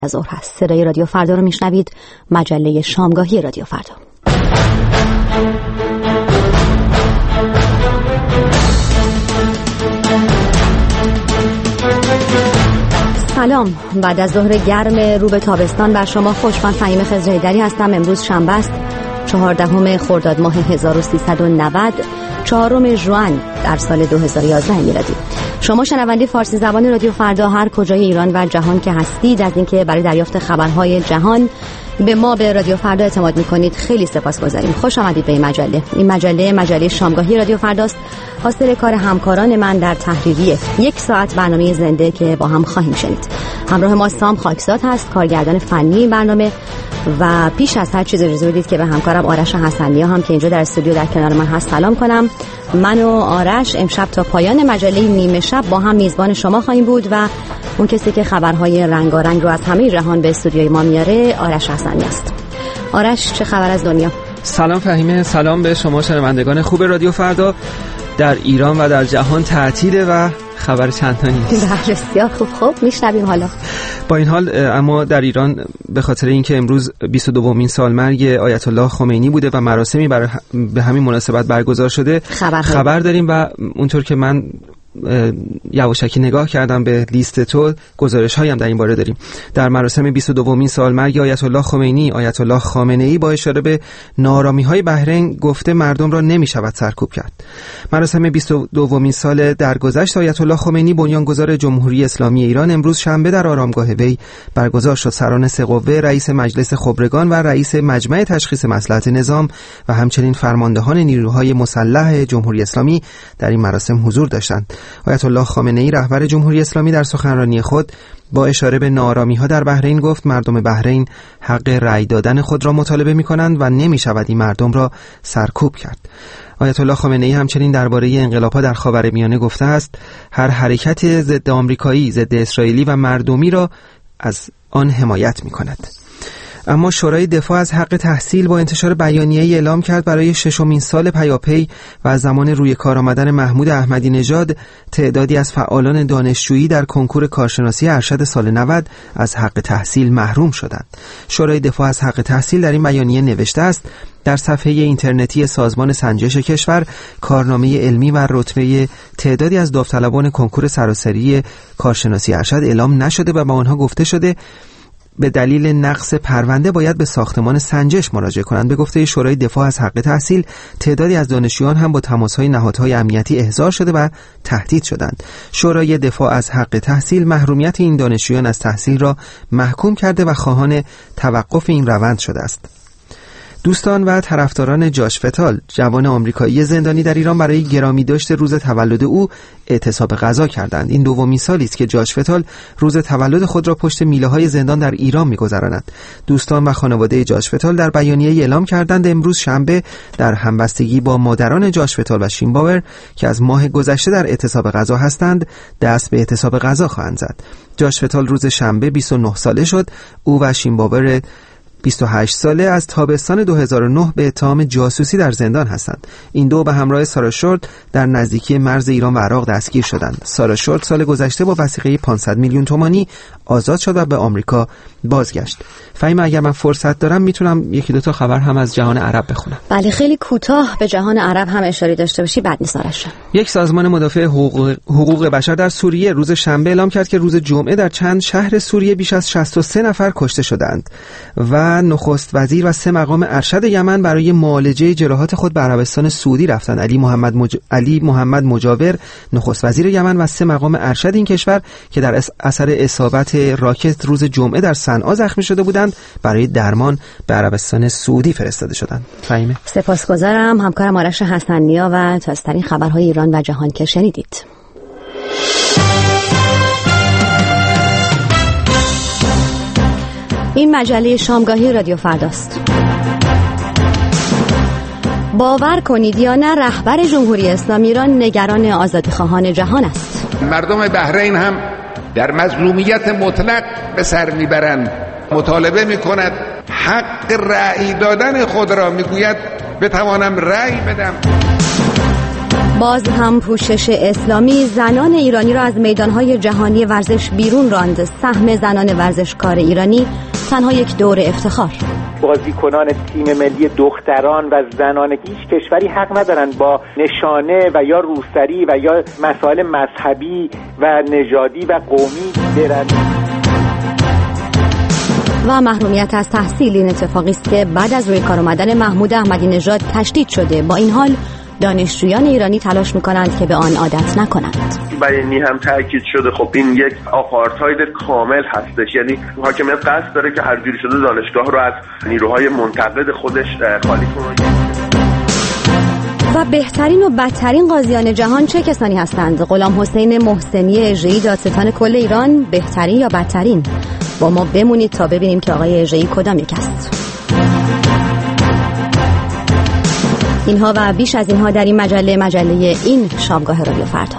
ظهر هست. صدای رادیو فردا رو میشنوید، مجله شامگاهی رادیو فردا. سلام، بعد از ظهر گرم رو به تابستان بر شما خوش. من فهیم خضرهیدری هستم. امروز شنبه است، 14 خرداد ماه 1390، 4 ژوئن در سال 2011 میلادی. شما شنونده فارسی زبان رادیو فردا هر کجای ایران و جهان که هستید، از اینکه برای دریافت خبرهای جهان به رادیو فردا اعتماد میکنید خیلی سپاسگزاریم. خوش آمدید به این مجله. این مجله شامگاهی رادیو فرداست، حاصل کار همکاران من در تحریریه. 1 ساعت برنامه زنده که با هم خواهیم شنید. همراه ما سام خاکزاد هست، کارگردان فنی این برنامه. و پیش از هر چیز اجازه بدید که به همکارم آرش حسنیا هم که اینجا در استودیو در کنار من هست سلام کنم. من و آرش امشب تا پایان مجله نیمه شب با هم میزبان شما خواهیم بود و اون کسی که خبرهای رنگارنگ رو از همه جهان به استودیوی ما میاره آرش حسنی است. آرش، چه خبر از دنیا؟ سلام فهیمه، سلام به شما شنوندگان خوب رادیو فردا. در ایران و در جهان تعطیله و خبر چندانی نیست. بسیار خوب. میشنویم. حالا با این حال اما در ایران به خاطر اینکه امروز 22مین سالمرگ آیت الله خمینی بوده و مراسمی به همین مناسبت برگزار شده خبر داریم و اونطور که من یواشکی نگاه کردم به لیست تو، گزارش هایی هم در این باره داریم. در مراسم 22مین سالمرگ آیت الله خمینی، آیت الله خامنه‌ای با اشاره به ناآرامی های بحرین گفته مردم را نمی شود سرکوب کرد. مراسم 22مین سال درگذشت آیت الله خمینی، بنیانگذار جمهوری اسلامی ایران، امروز شنبه در آرامگاه وی برگزار شد. سران سه قوه، رئیس مجلس خبرگان و رئیس مجمع تشخیص مصلحت نظام و همچنین فرماندهان نیروهای مسلح جمهوری اسلامی در این مراسم حضور داشتند. آیت الله خامنه‌ای رهبر جمهوری اسلامی در سخنرانی خود با اشاره به ناآرامی‌ها در بحرین گفت مردم بحرین حق رأی دادن خود را مطالبه می‌کنند و نمی‌شود این مردم را سرکوب کرد. آیت الله خامنه‌ای همچنین درباره انقلاب‌ها در خاورمیانه گفته است هر حرکت ضد آمریکایی، ضد اسرائیلی و مردمی را از آن حمایت می‌کند. اما شورای دفاع از حق تحصیل با انتشار بیانیه‌ای اعلام کرد برای 6مین سال پیاپی و از زمان روی کار آمدن محمود احمدی نژاد تعدادی از فعالان دانشجویی در کنکور کارشناسی ارشد سال 90 از حق تحصیل محروم شدند. شورای دفاع از حق تحصیل در این بیانیه نوشته است در صفحه اینترنتی سازمان سنجش کشور کارنامه علمی و رتبه تعدادی از داوطلبان کنکور سراسری کارشناسی ارشد اعلام نشده و با آنها گفته شده به دلیل نقص پرونده باید به ساختمان سنجش مراجعه کنند. به گفته شورای دفاع از حق تحصیل تعدادی از دانشجویان هم با تماس‌های نهادهای امنیتی احضار شده و تهدید شدند. شورای دفاع از حق تحصیل محرومیت این دانشجویان از تحصیل را محکوم کرده و خواهان توقف این روند شده است. دوستان و طرفداران جاش فتال، جوان آمریکایی زندانی در ایران، برای گرامی داشت روز تولد او اعتصاب غذا کردند. این 2مین سالی است که جاش فتال روز تولد خود را پشت میله‌های زندان در ایران می‌گذراند. دوستان و خانواده جاش فتال در بیانیه‌ای اعلام کردند امروز شنبه در همبستگی با مادران جاش فتال و شین باور که از ماه گذشته در اعتصاب غذا هستند دست به اعتصاب غذا خواهند زد. جاش فتال روز شنبه 29 ساله شد. او و شین باور 28 ساله از تابستان 2009 به اتهام جاسوسی در زندان هستند. این دو به همراه سارا شورت در نزدیکی مرز ایران و عراق دستگیر شدند. سارا شورت سال گذشته با وثیقه 500 میلیون تومانی آزاد شد و به آمریکا بازگشت. فهیم، اگر من فرصت دارم میتونم 1-2 خبر هم از جهان عرب بخونم. بله، خیلی کوتاه به جهان عرب هم اشاره داشته باشی بد نیست آرش. یک سازمان مدافع حقوق بشر در سوریه روز شنبه اعلام کرد که روز جمعه در چند شهر سوریه بیش از 63 نفر کشته شدند و نخست وزیر و 3 مقام ارشد یمن برای معالجه جراحات خود به عربستان سعودی رفتند. علی محمد مجاور، نخست وزیر یمن، و 3 مقام ارشد این کشور که در اثر اصابت راکت روز جمعه در صنعا زخمی شده بودند برای درمان به عربستان سعودی فرستاده شدند. فهیمه، سپاسگزارم. همکارم آرش حسنیا و تازه‌ترین خبرهای ایران و جهان که شنیدید. این مجله شامگاهی رادیو فرداست. باور کنید یا نه، رهبر جمهوری اسلامی ایران نگران آزادیخواهان جهان است. مردم بحرین هم در مظلومیت مطلق به سر میبرند. مطالبه میکند حق رأی دادن خود را، میگوید بتوانم رأی بدم. باز هم پوشش اسلامی زنان ایرانی را از میدانهای جهانی ورزش بیرون راند. سهم زنان ورزشکار ایرانی تنها یک دور افتخار. بازیکنان تیم ملی دختران و زنان هیچ کشوری حق ندارند با نشانه و یا روسری و یا مسائل مذهبی و نژادی و قومی برند. و محرومیت از تحصیل این اتفاقی است که بعد از روی کار آمدن محمود احمدی نژاد تشدید شده. با این حال دانشجویان ایرانی تلاش می‌کنند که به آن عادت نکنند. بیانی هم تاکید شده خب این یک آپارتاید کامل هستش، یعنی حاکمیت قصد داره که هر جوری شده دانشگاه رو از نیروهای منتقد خودش خالی کنه. و بهترین و بدترین قاضیان جهان چه کسانی هستند؟ غلام حسین محسنی اژه‌ای دادستان کل ایران بهترین یا بدترین؟ با ما بمونید تا ببینیم که آقای اژه‌ای کدام یک است. اینها و بیش از اینها در این مجله این شامگاه رادیو فردا.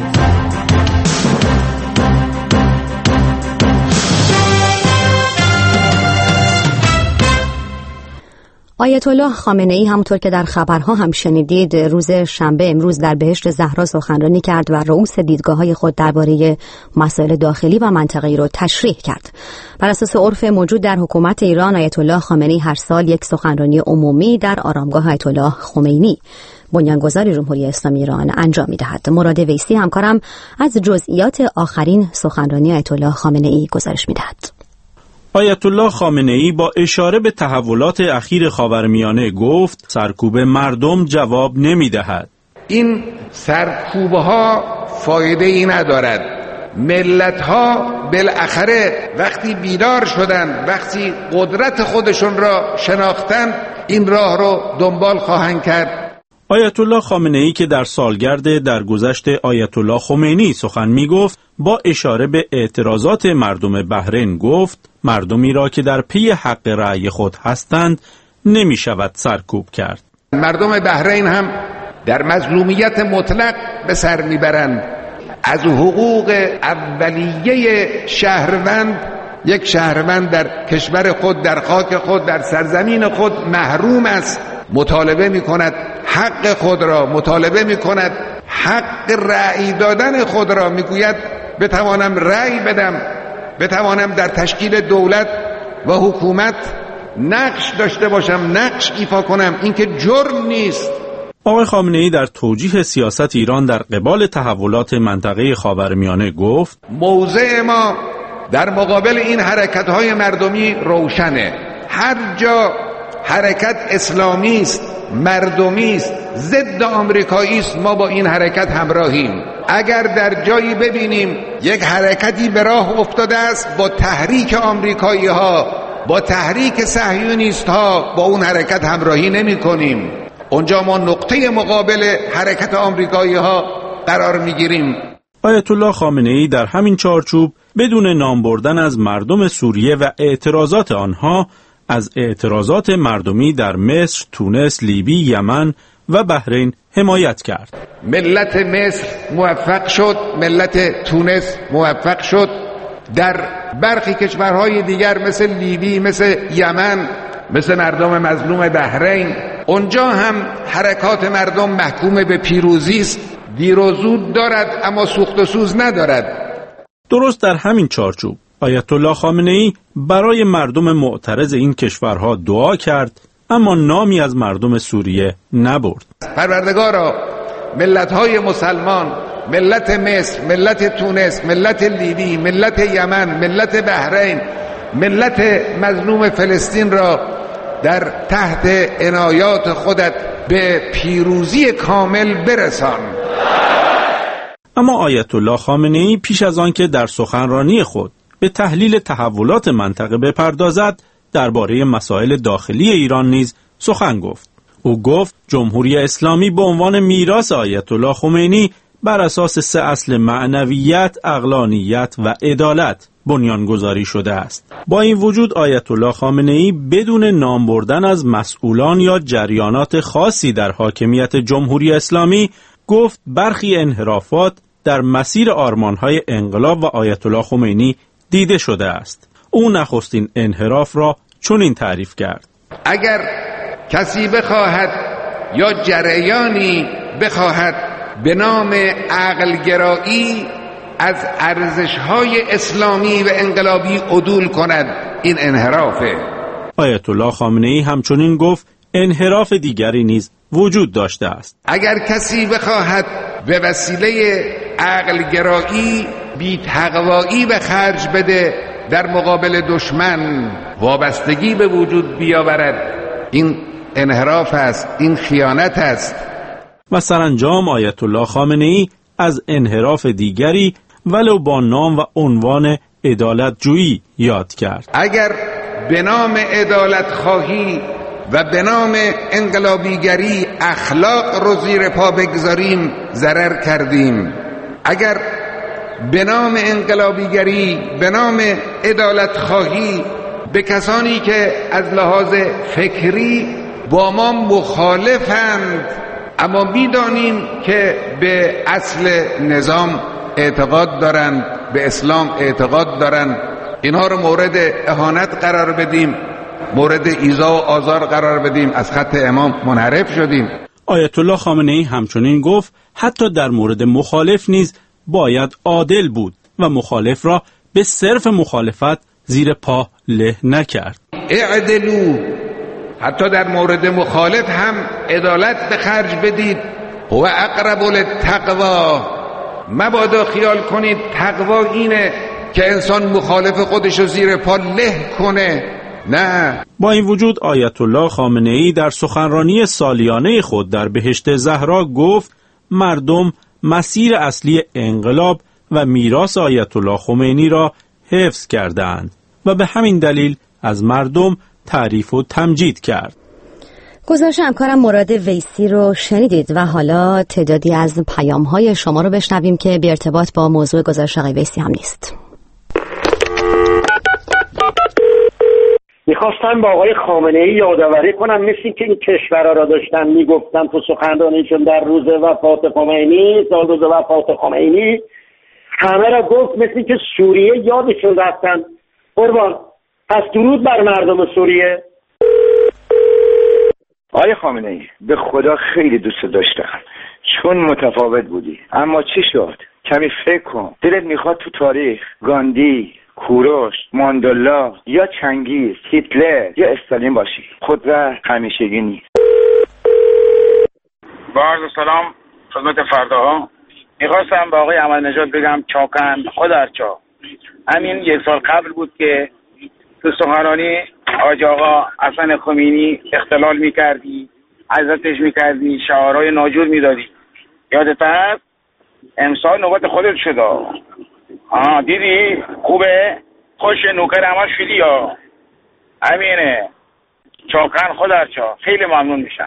آیت الله خامنه‌ای همونطور که در خبرها هم شنیدید روز شنبه امروز در بهشت زهرا سخنرانی کرد و رؤوس دیدگاه‌های خود درباره مسائل داخلی و منطقه‌ای رو تشریح کرد. بر اساس عرف موجود در حکومت ایران آیت الله خامنه‌ای هر سال یک سخنرانی عمومی در آرامگاه آیت الله خمینی بنیانگذار جمهوری اسلامی ایران انجام می‌دهد. مراد ویسی همکارم از جزئیات آخرین سخنرانی آیت الله خامنه‌ای گزارش می‌دهد. آیت الله خامنه‌ای با اشاره به تحولات اخیر خاورمیانه گفت سرکوب مردم جواب نمی‌دهد. این سرکوب‌ها فایده‌ای ندارد. ملت‌ها بالاخره وقتی بیدار شدند، وقتی قدرت خودشون را شناختند، این راه رو دنبال خواهند کرد. آیت الله خامنه‌ای که در سالگرد درگذشت آیت الله خمینی سخن می‌گفت با اشاره به اعتراضات مردم بحرین گفت مردمی را که در پی حق رأی خود هستند نمی‌شود سرکوب کرد. مردم بحرین هم در مظلومیت مطلق به سر میبرند. از حقوق اولیه شهروند، یک شهروند در کشور خود، در خاک خود، در سرزمین خود محروم است. مطالبه می‌کند حق خود را، مطالبه می‌کند حق رأی دادن خود را، میگوید بتوانم رأی بدم، بتوانم در تشکیل دولت و حکومت نقش داشته باشم، نقش ایفا کنم. این که جرم نیست. آقای خامنه‌ای در توجیه سیاست ایران در قبال تحولات منطقه خاورمیانه گفت موضع ما در مقابل این حرکت‌های مردمی روشنه. هر جا حرکت اسلامی است، مردمی است، ضد آمریکایی است، ما با این حرکت همراهیم. اگر در جایی ببینیم یک حرکتی به راه افتاده است با تحریک آمریکایی ها، با تحریک صهیونیست ها، با اون حرکت همراهی نمی کنیم. اونجا ما نقطه مقابل حرکت آمریکایی ها قرار می گیریم. آیت الله خامنه‌ای در همین چارچوب بدون نام بردن از مردم سوریه و اعتراضات آنها از اعتراضات مردمی در مصر، تونس، لیبی، یمن و بحرین حمایت کرد. ملت مصر موفق شد، ملت تونس موفق شد. در برخی کشورهای دیگر مثل لیبی، مثل یمن، مثل مردم مظلوم بحرین، اونجا هم حرکات مردم محکوم به پیروزی است. دیر و زود دارد اما سوخت و سوز ندارد. درست در همین چارچوب آیت الله خامنه‌ای برای مردم معترض این کشورها دعا کرد اما نامی از مردم سوریه نبرد. پروردگارا ملت‌های مسلمان، ملت مصر، ملت تونس، ملت لیبی، ملت یمن، ملت بحرین، ملت مظلوم فلسطین را در تحت عنایات خودت به پیروزی کامل برسان. اما آیت الله خامنه‌ای پیش از آن که در سخنرانی خود به تحلیل تحولات منطقه بپردازد درباره مسائل داخلی ایران نیز سخن گفت. او گفت جمهوری اسلامی به عنوان میراث آیت الله خمینی بر اساس 3 اصل معنویت، عقلانیت و عدالت بنیانگذاری شده است. با این وجود آیت الله خامنه‌ای بدون نام بردن از مسئولان یا جریانات خاصی در حاکمیت جمهوری اسلامی گفت برخی انحرافات در مسیر آرمان‌های انقلاب و آیت الله خمینی دیده شده است. او نخستین انحراف را چنین تعریف کرد: اگر کسی بخواهد یا جریانی بخواهد به نام عقلگرایی از ارزش‌های اسلامی و انقلابی عدول کند. این انحرافه. آیت الله خامنه‌ای همچنین گفت انحراف دیگری نیز وجود داشته است. اگر کسی بخواهد به وسیله عقلگرایی بی‌تقوایی به خرج بده در مقابل دشمن وابستگی به وجود بیاورد، این انحراف است، این خیانت است. و سرانجام آیت الله خامنه‌ای از انحراف دیگری ولو با نام و عنوان عدالت جویی یاد کرد. اگر به نام عدالت خواهی و به نام انقلابیگری اخلاق رو زیر پا بگذاریم ضرر کردیم. اگر به نام انقلابیگری، به نام عدالت خواهی به کسانی که از لحاظ فکری با ما مخالفند اما می‌دانیم که به اصل نظام اعتقاد دارند، به اسلام اعتقاد دارند، اینها رو مورد اهانت قرار بدیم، مورد ایذا و آزار قرار بدیم، از خط امام منحرف شدیم. آیت الله خامنه‌ای همچنین گفت حتی در مورد مخالف نیز باید عادل بود و مخالف را به صرف مخالفت زیر پا له نکرد. اعدلوا، حتی در مورد مخالف هم عدالت به خرج بدید. هو اقرب للتقوا، مبادا خیال کنید تقوا اینه که انسان مخالف خودش رو زیر پا له کنه. نه. با این وجود آیت الله خامنه‌ای در سخنرانی سالیانه خود در بهشت زهرا گفت مردم مسیر اصلی انقلاب و میراث آیت الله خمینی را حفظ کردند و به همین دلیل از مردم تعریف و تمجید کرد. گزارش همکارم مراد ویسی رو شنیدید و حالا تعدادی از پیام‌های شما رو بشنویم که بی ارتباط با موضوع گزارش آقای ویسی هم نیست. میخواستم با آقای خامنه‌ای یادآوری کنم مثل که این کشورها را داشتن میگفتن تو سخنرانیشون در روز وفات خمینی، سال روز وفات خمینی، همه را گفت مثل که سوریه یادشون رفتن. قربان، پس درود بر مردم سوریه. آقای خامنه‌ای به خدا خیلی دوست داشتم چون متفاوت بودی، اما چی شد؟ کمی فکر کن. دلت میخواد تو تاریخ گاندی، کوروش، ماندلا یا چنگیز، هیتلر یا استالین باشی. خود را همیشگی نیست. با عرض سلام خدمت فرداها. میخواستم با آقای احمدی نژاد بگم چاکن خودرچا. همین یک سال قبل بود که تو سخنرانی حاج آقا حسن خمینی اختلال میکردی، عزتش میکردی، شعارهای ناجور میدادی. یادت هست؟ امسال نوبت خودت شده. دیدی؟ خوبه؟ خوش نوکر همه شدی یا؟ همینه. چاکن خودرچا. خیلی ممنون میشم.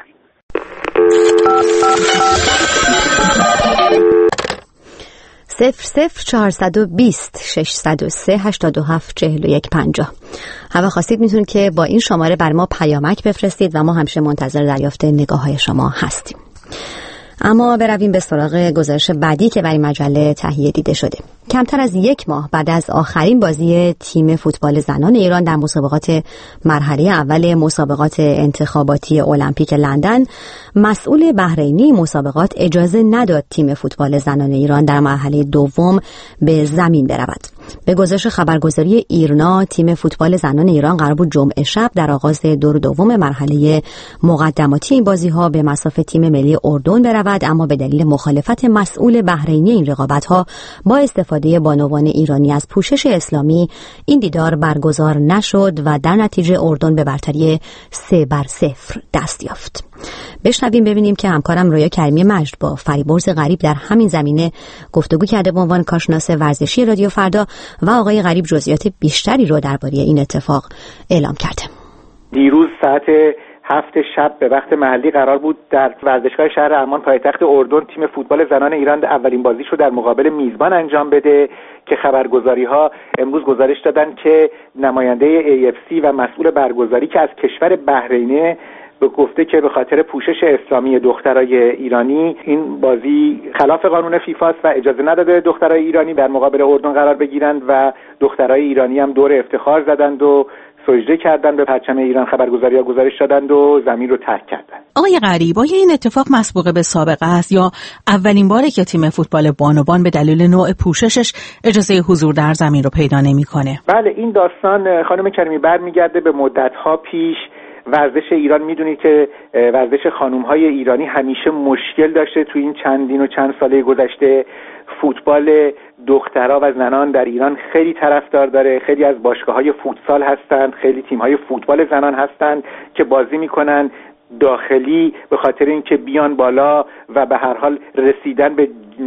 00420 603 87 41 50. هوا خواستید میتونید که با این شماره بر ما پیامک بفرستید و ما همیشه منتظر دریافت نگاه های شما هستیم. اما برویم به سراغ گزارش بعدی که برای مجله تهیه دیده شده. کمتر از یک ماه بعد از آخرین بازی تیم فوتبال زنان ایران در مسابقات مرحله اول مسابقات انتخاباتی المپیک لندن، مسئول بحرینی مسابقات اجازه نداد تیم فوتبال زنان ایران در مرحله دوم به زمین برود. به گزارش خبرگزاری ایرنا، تیم فوتبال زنان ایران قرار بود جمعه شب در آغاز دور دوم مرحله مقدماتی این بازی‌ها به مصاف تیم ملی اردن برود، اما به دلیل مخالفت مسئول بحرینی این رقابت‌ها با استفاده بانوان ایرانی از پوشش اسلامی این دیدار برگزار نشد و در نتیجه اردن به برتری 3-0 دست یافت. بشنویم ببینیم که همکارم رویا کریمی مجد با فریبرز غریب در همین زمینه گفتگو کرده به عنوان کارشناس ورزشی رادیو فردا و آقای غریب جزئیات بیشتری رو درباره این اتفاق اعلام کرده. دیروز ساعت 7 شب به وقت محلی قرار بود در ورزشگاه شهر عمان پایتخت اردن تیم فوتبال زنان ایران اولین بازیش رو در مقابل میزبان انجام بده که خبرگزاری‌ها امروز گزارش دادن که نماینده AFC و مسئول برگزاری که از کشور بحرینه به گفته که به خاطر پوشش اسلامی دخترای ایرانی این بازی خلاف قانون فیفا است و اجازه نداده دخترای ایرانی در مقابل اردن قرار بگیرند و دخترای ایرانی هم دور افتخار زدند و سجده کردند به پرچم ایران، خبرگزاری‌ها گزارش دادند و زمین رو ترک کردند. آقای غریب، آیا این اتفاق مسبوق به سابقه است یا اولین باره که تیم فوتبال بانوان به دلیل نوع پوششش اجازه حضور در زمین رو پیدا نمی‌کنه؟ بله، این داستان خانم کریمی برمیگرده به مدت‌ها پیش. ورزش ایران میدونید که ورزش خانم‌های ایرانی همیشه مشکل داشته تو این چندین و چند ساله گذشته. فوتبال دخترها و زنان در ایران خیلی طرفدار داره. خیلی از باشگاه‌های فوتسال هستند، خیلی تیم‌های فوتبال زنان هستند که بازی میکنن داخلی به خاطر اینکه بیان بالا و به هر حال رسیدن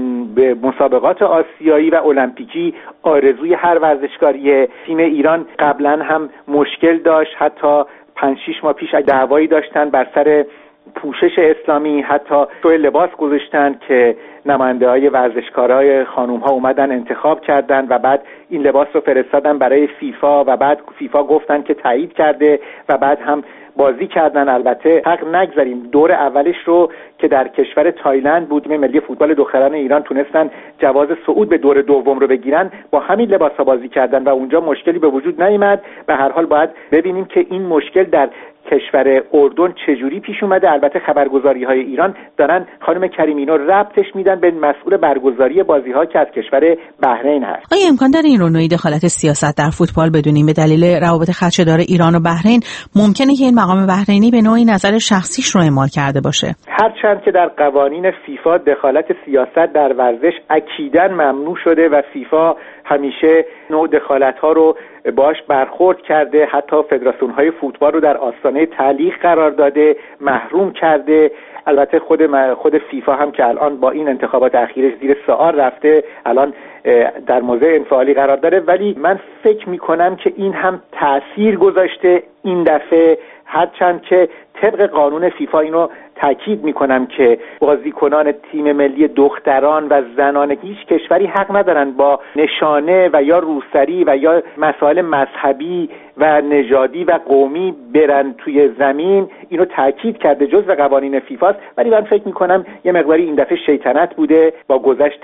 به مسابقات آسیایی و المپیکی آرزوی هر ورزشکاریه. تیم ایران قبلا هم مشکل داشت، حتی 5-6 ماه پیش دعوایی داشتن بر سر پوشش اسلامی، حتی توی لباس گذاشتن که نماینده های ورزشکارای خانوم ها اومدن انتخاب کردن و بعد این لباس رو فرستادن برای فیفا و بعد فیفا گفتن که تایید کرده و بعد هم بازی کردن. البته حق نگذاریم دور اولش رو که در کشور تایلند بود، تیم ملی فوتبال دختران ایران تونستن جواز صعود به دور دوم رو بگیرن، با همین لباسا بازی کردن و اونجا مشکلی به وجود نیامد. به هر حال باید ببینیم که این مشکل در کشور اردن چجوری پیش اومده. البته خبرگزاری‌های ایران دارن خانم کریمی رو ربطش میدن به مسئول برگزاری بازی‌ها که از کشور بحرین هست. آیا امکان داره این رو نوعی دخالت سیاست در فوتبال بدونیم به دلیل روابط خدشه‌دار ایران و بحرین؟ ممکنه که این مقام بحرینی به نوعی نظر شخصیش رو اعمال کرده باشه. هرچند که در قوانین فیفا دخالت سیاست در ورزش اکیداً ممنوع شده و فیفا همیشه نوع دخالت‌ها رو باش برخورد کرده، حتی فدراسیون‌های فوتبال رو در آستانه تعلیق قرار داده، محروم کرده. البته خود فیفا هم که الان با این انتخابات اخیرش زیر سوال رفته، الان در موضع انفعالی قرار داره، ولی من فکر می‌کنم که این هم تأثیر گذاشته این دفعه، هرچند که طبق قانون فیفا اینو تاکید میکنم که بازیکنان تیم ملی دختران و زنان هیچ کشوری حق ندارن با نشانه و یا روسری و یا مسائل مذهبی و نژادی و قومی برن توی زمین. اینو تاکید کرده جزء قوانین فیفاست، ولی من فکر میکنم یه مقداری این دفعه شیطنت بوده. با گذشت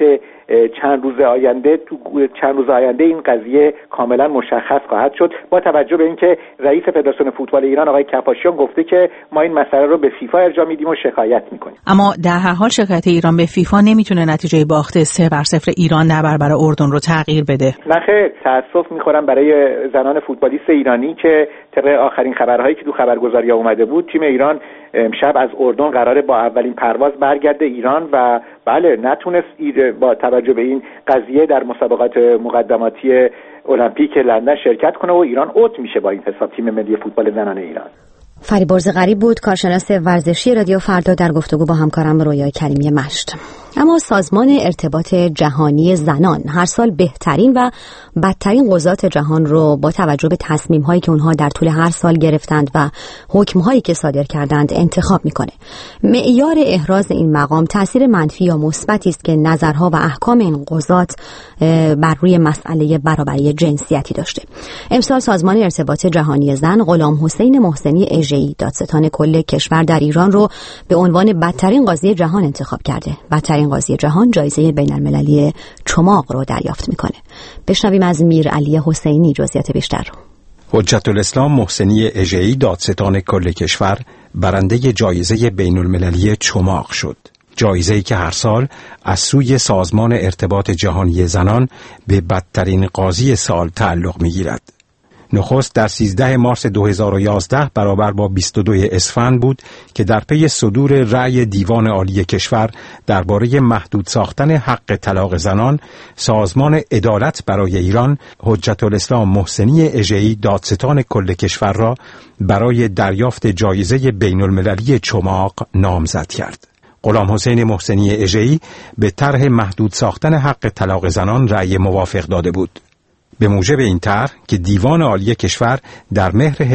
چند روز آینده این قضیه کاملا مشخص خواهد شد، با توجه به اینکه رئیس فدراسیون فوتبال ایران آقای کپاشیان گفته که ما این مسئله رو به فیفا ارجاع میدیم و شکایت میکنیم. اما در هر حال شکایت ایران به فیفا نمیتونه نتیجه باخت 3-0 ایران در برابر اردن رو تغییر بده. نه خیر، تاسف میخورم برای زنان فوتبالیست ایرانی که طبق آخرین خبرهایی که تو خبرگزاری‌ها اومده بود، تیم ایران امشب از اردن قراره با اولین پرواز برگرده ایران و بله نتونست با توجه به این قضیه در مسابقات مقدماتی المپیک لندن شرکت کنه و ایران اوت میشه با این حساب تیم ملی فوتبال زنان ایران. فریبرز غریب بود، کارشناس ورزشی رادیو فردا، در گفتگو با همکارم رویا کریمی مشت. اما سازمان ارتباط جهانی زنان هر سال بهترین و بدترین قضات جهان رو با توجه به تصمیم‌هایی که اونها در طول هر سال گرفتند و حکم‌هایی که صادر کردند انتخاب می‌کنه. معیار احراز این مقام تأثیر منفی یا مثبتی است که نظرها و احکام این قضات بر روی مسئله برابری جنسیتی داشته. امسال سازمان ارتباط جهانی زن غلامحسین محسنی اژه‌ای دادستان کل کشور در ایران رو به عنوان بدترین قاضی جهان انتخاب کرده. بدترین قاضی جهان جایزه بین‌المللی چماق رو دریافت میکنه. بشنویم از میرعلی حسینی جزئیات بیشتر رو. حجت الاسلام محسنی اژه‌ای دادستان کل کشور برنده جایزه بین‌المللی چماق شد. جایزه‌ای که هر سال از سوی سازمان ارتباط جهانی زنان به بدترین قاضی سال تعلق میگیرد. نخست در 13 مارس 2011 برابر با 22 اسفند بود که در پی صدور رأی دیوان عالی کشور درباره محدود ساختن حق طلاق زنان، سازمان عدالت برای ایران حجت الاسلام محسنی اژه‌ای دادستان کل کشور را برای دریافت جایزه بین‌المللی چماق نامزد کرد. غلامحسین محسنی اژه‌ای به طرح محدود ساختن حق طلاق زنان رأی موافق داده بود. به موجب این طرح که دیوان عالی کشور در مهر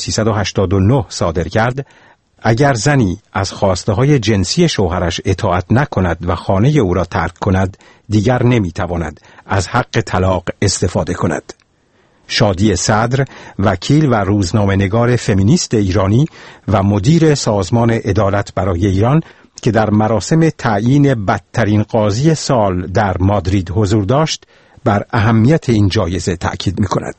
1389 صادر کرد، اگر زنی از خواسته‌های جنسی شوهرش اطاعت نکند و خانه او را ترک کند، دیگر نمی‌تواند از حق طلاق استفاده کند. شادی صدر، وکیل و روزنامه‌نگار فمینیست ایرانی و مدیر سازمان عدالت برای ایران که در مراسم تعیین بدترین قاضی سال در مادرید حضور داشت، بر اهمیت این جایزه تأکید می‌کند.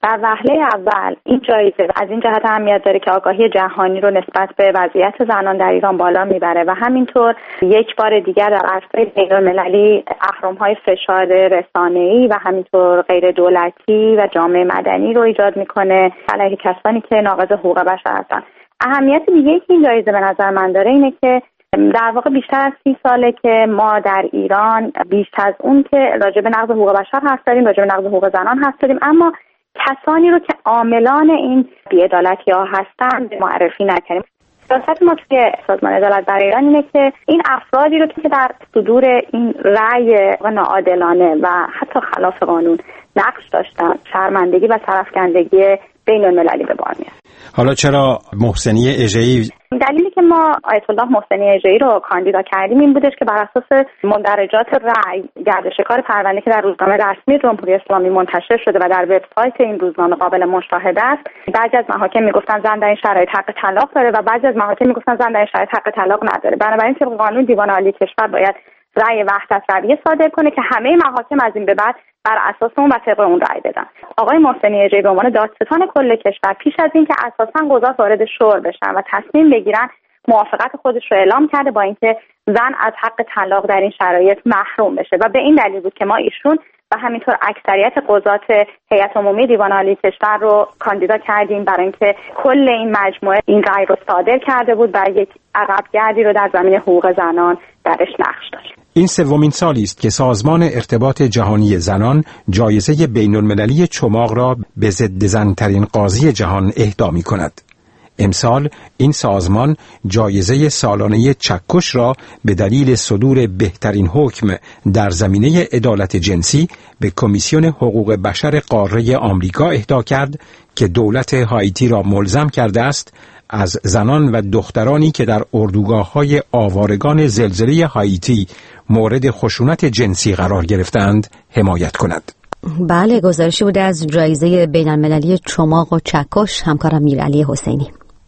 در وهله اول این جایزه از این جهت اهمیت داره که آگاهی جهانی رو نسبت به وضعیت زنان در ایران بالا میبره و همینطور یک بار دیگر در عرصه بین‌المللی اهرم‌های فشار رسانه‌ای و همینطور غیر دولتی و جامعه مدنی رو ایجاد میکنه علیه کسانی که ناقض حقوق بشر هستن. اهمیت دیگه‌ای که این جایزه به نظر من داره اینه که در واقع بیشتر از 30 ساله که ما در ایران بیشتر از اون که راجع به نقض حقوق بشر حرف زدیم، راجع به نقض حقوق زنان حرف زدیم، اما کسانی رو که عاملان این بی‌عدالتی‌ها هستند معرفی نکردیم. سیاست ما توی سازمان عدالت در ایران اینه که این افرادی رو که در صدور این رأی ناعادلانه و حتی خلاف قانون نقش داشتن شرمندگی و سرافکندگی بین‌المللی به بار میاد. حالا چرا محسنی اژه‌ای؟ دلیلی که ما آیت الله محسنی اژه‌ای رو کاندیدا کردیم این بودش که بر اساس مندرجات رأی گردشکار پرونده که در روزنامه رسمی جمهوری اسلامی منتشر شده و در وبسایت این روزنامه قابل مشاهده است، بعضی از محاکم میگفتن زن در این شرایط حق طلاق داره و بعضی از محاکم میگفتن زن در این شرایط حق طلاق نداره. بنابراین طبق قانون دیوان عالی کشور باید رأی وحدت رویه صادر کنه که همه محاکم از این به بعد بر اساس اون و طبق اون رأی بدن. آقای محسنی اژه‌ای به عنوان دادستان کل کشور پیش از اینکه اساساً قضات وارد شور بشن و تصمیم بگیرن موافقت خودش رو اعلام کرده با اینکه زن از حق طلاق در این شرایط محروم بشه و به این دلیل بود که ما ایشون و همینطور اکثریت قضات هیئت عمومی دیوان عالی کشور رو کاندیدا کردیم برای اینکه کل این مجموعه این رأی رو صادر کرده بود و یک عقبگردی رو در زمینه حقوق زنان درش نقش داشت. این سومین سالی است که سازمان ارتباط جهانی زنان جایزه بین‌المللی چماق را به ضد زن‌ترین قاضی جهان اهدا می‌کند. امسال این سازمان جایزه سالانه چکش را به دلیل صدور بهترین حکم در زمینه عدالت جنسی به کمیسیون حقوق بشر قاره آمریکا اهدا کرد که دولت هایتی را ملزم کرده است از زنان و دخترانی که در اردوگاه‌های آوارگان زلزله هایتی مورد خشونت جنسی قرار گرفتند حمایت کند. بله، گزارشی بوده از جایزه بین‌المللی چماق و چکش همکارم میرعلی حسینی.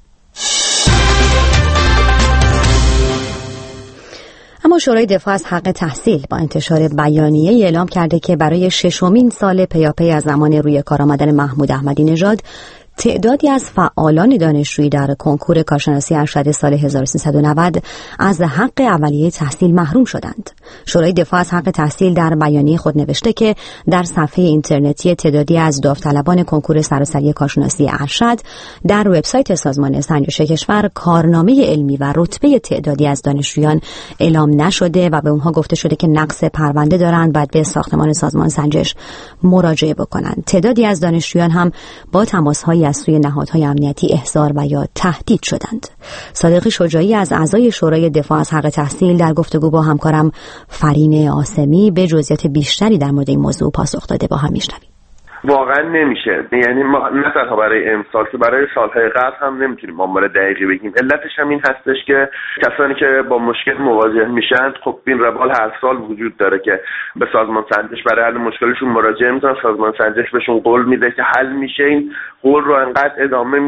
اما شورای دفاع از حق تحصیل با انتشار بیانیه اعلام کرده که برای 6مین سال پیاپی از زمان روی کار آمدن محمود احمدی نژاد تعدادی از فعالان دانشجویی در کنکور کارشناسی ارشد سال 1390 از حق اولیه تحصیل محروم شدند. شورای دفاع از حق تحصیل در بیانیه خود نوشته که در صفحه اینترنتی تعدادی از داوطلبان کنکور سراسری کارشناسی ارشد در وبسایت سازمان سنجش کشور کارنامه علمی و رتبه تعدادی از دانشجویان اعلام نشده و به اونها گفته شده که نقص پرونده دارند، باید به ساختمان سازمان سنجش مراجعه بکنند. تعدادی از دانشجویان هم با تماس‌های از سوی نهادهای امنیتی احضار و یا تهدید شدند. صادق شجاعی از اعضای شورای دفاع از حق تحصیل در گفتگو با همکارم فرین آسمی به جزئیات بیشتری در مورد این موضوع پاسخ داده. با هم میشنویم. واقعا نمیشه، یعنی ما نه تنها برای امسال که برای سالهای قبل هم نمیتونیم آمار دقیقی بگیم. علتش هم این هستش که کسانی که با مشکل مواجه میشن، خب این روال هر سال وجود داره که به سازمان سنجش برای حل مشکلشون مراجعه میکنن، سازمان سنجش بهشون قول میده که حل میشه، این قول رو انقدر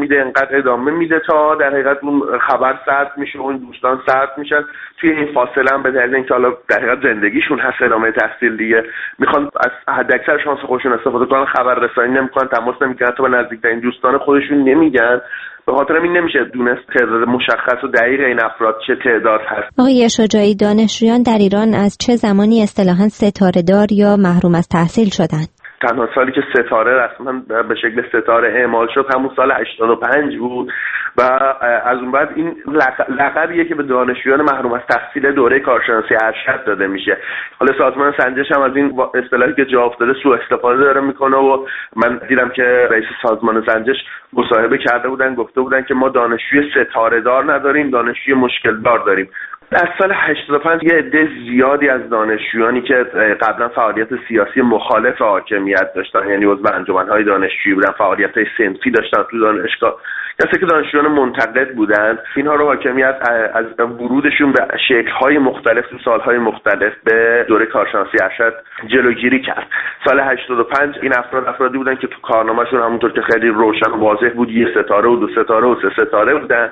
ادامه میده تا در حقیقت اون خبر سرد میشه و اون دوستان سرد میشن. توی این فاصله هم به دلیل اینکه حالا در حقیقت زندگیشون هست ادامه تحصیل دیگه، میخوان از حداکثر شانس خودشون استفاده کنن، خبر رسانی نمیکنن، تماس نمیکنن، تا به نزدیکترین دوستان خودشون نمیگن. به خاطر این نمیشه دونست تعداد مشخص و دقیق این افراد چه تعداد هست. آقای شجاعی، دانشجویان در ایران از چه زمانی اصطلاحاً ستاره دار یا محروم از تحصیل شدند؟ تنها سالی که ستاره رسما به شکل ستاره اعمال شد همون سال 85 بود و از اون بعد این لقبیه که به دانشجویان محروم از تحصیل دوره کارشناسی ارشد داده میشه. حالا سازمان سنجش هم از این اصطلاحی که جا افتاده سوء استفاده داره میکنه و من دیدم که رئیس سازمان سنجش مصاحبه کرده بودن، گفته بودن که ما دانشجوی ستاره دار نداریم، دانشجوی مشکل دار داریم. در سال 85 یه عده زیادی از دانشجویانی که قبلا فعالیت سیاسی مخالف حاکمیت داشتن، یعنی عضو انجمن‌های دانشجویی بودن، فعالیت‌های صنفی داشتن تو دانشگاه، کسایی که دانشجویان منتقد بودن، اینها رو حاکمیت از ورودشون به شکل‌های مختلف تو سال‌های مختلف به دوره کارشناسی ارشد جلوگیری کرد. سال 85 این افرادی بودن که تو کارنامه‌شون همونطور که خیلی روشن و واضح بود یه ستاره و دو ستاره و سه ستاره بودن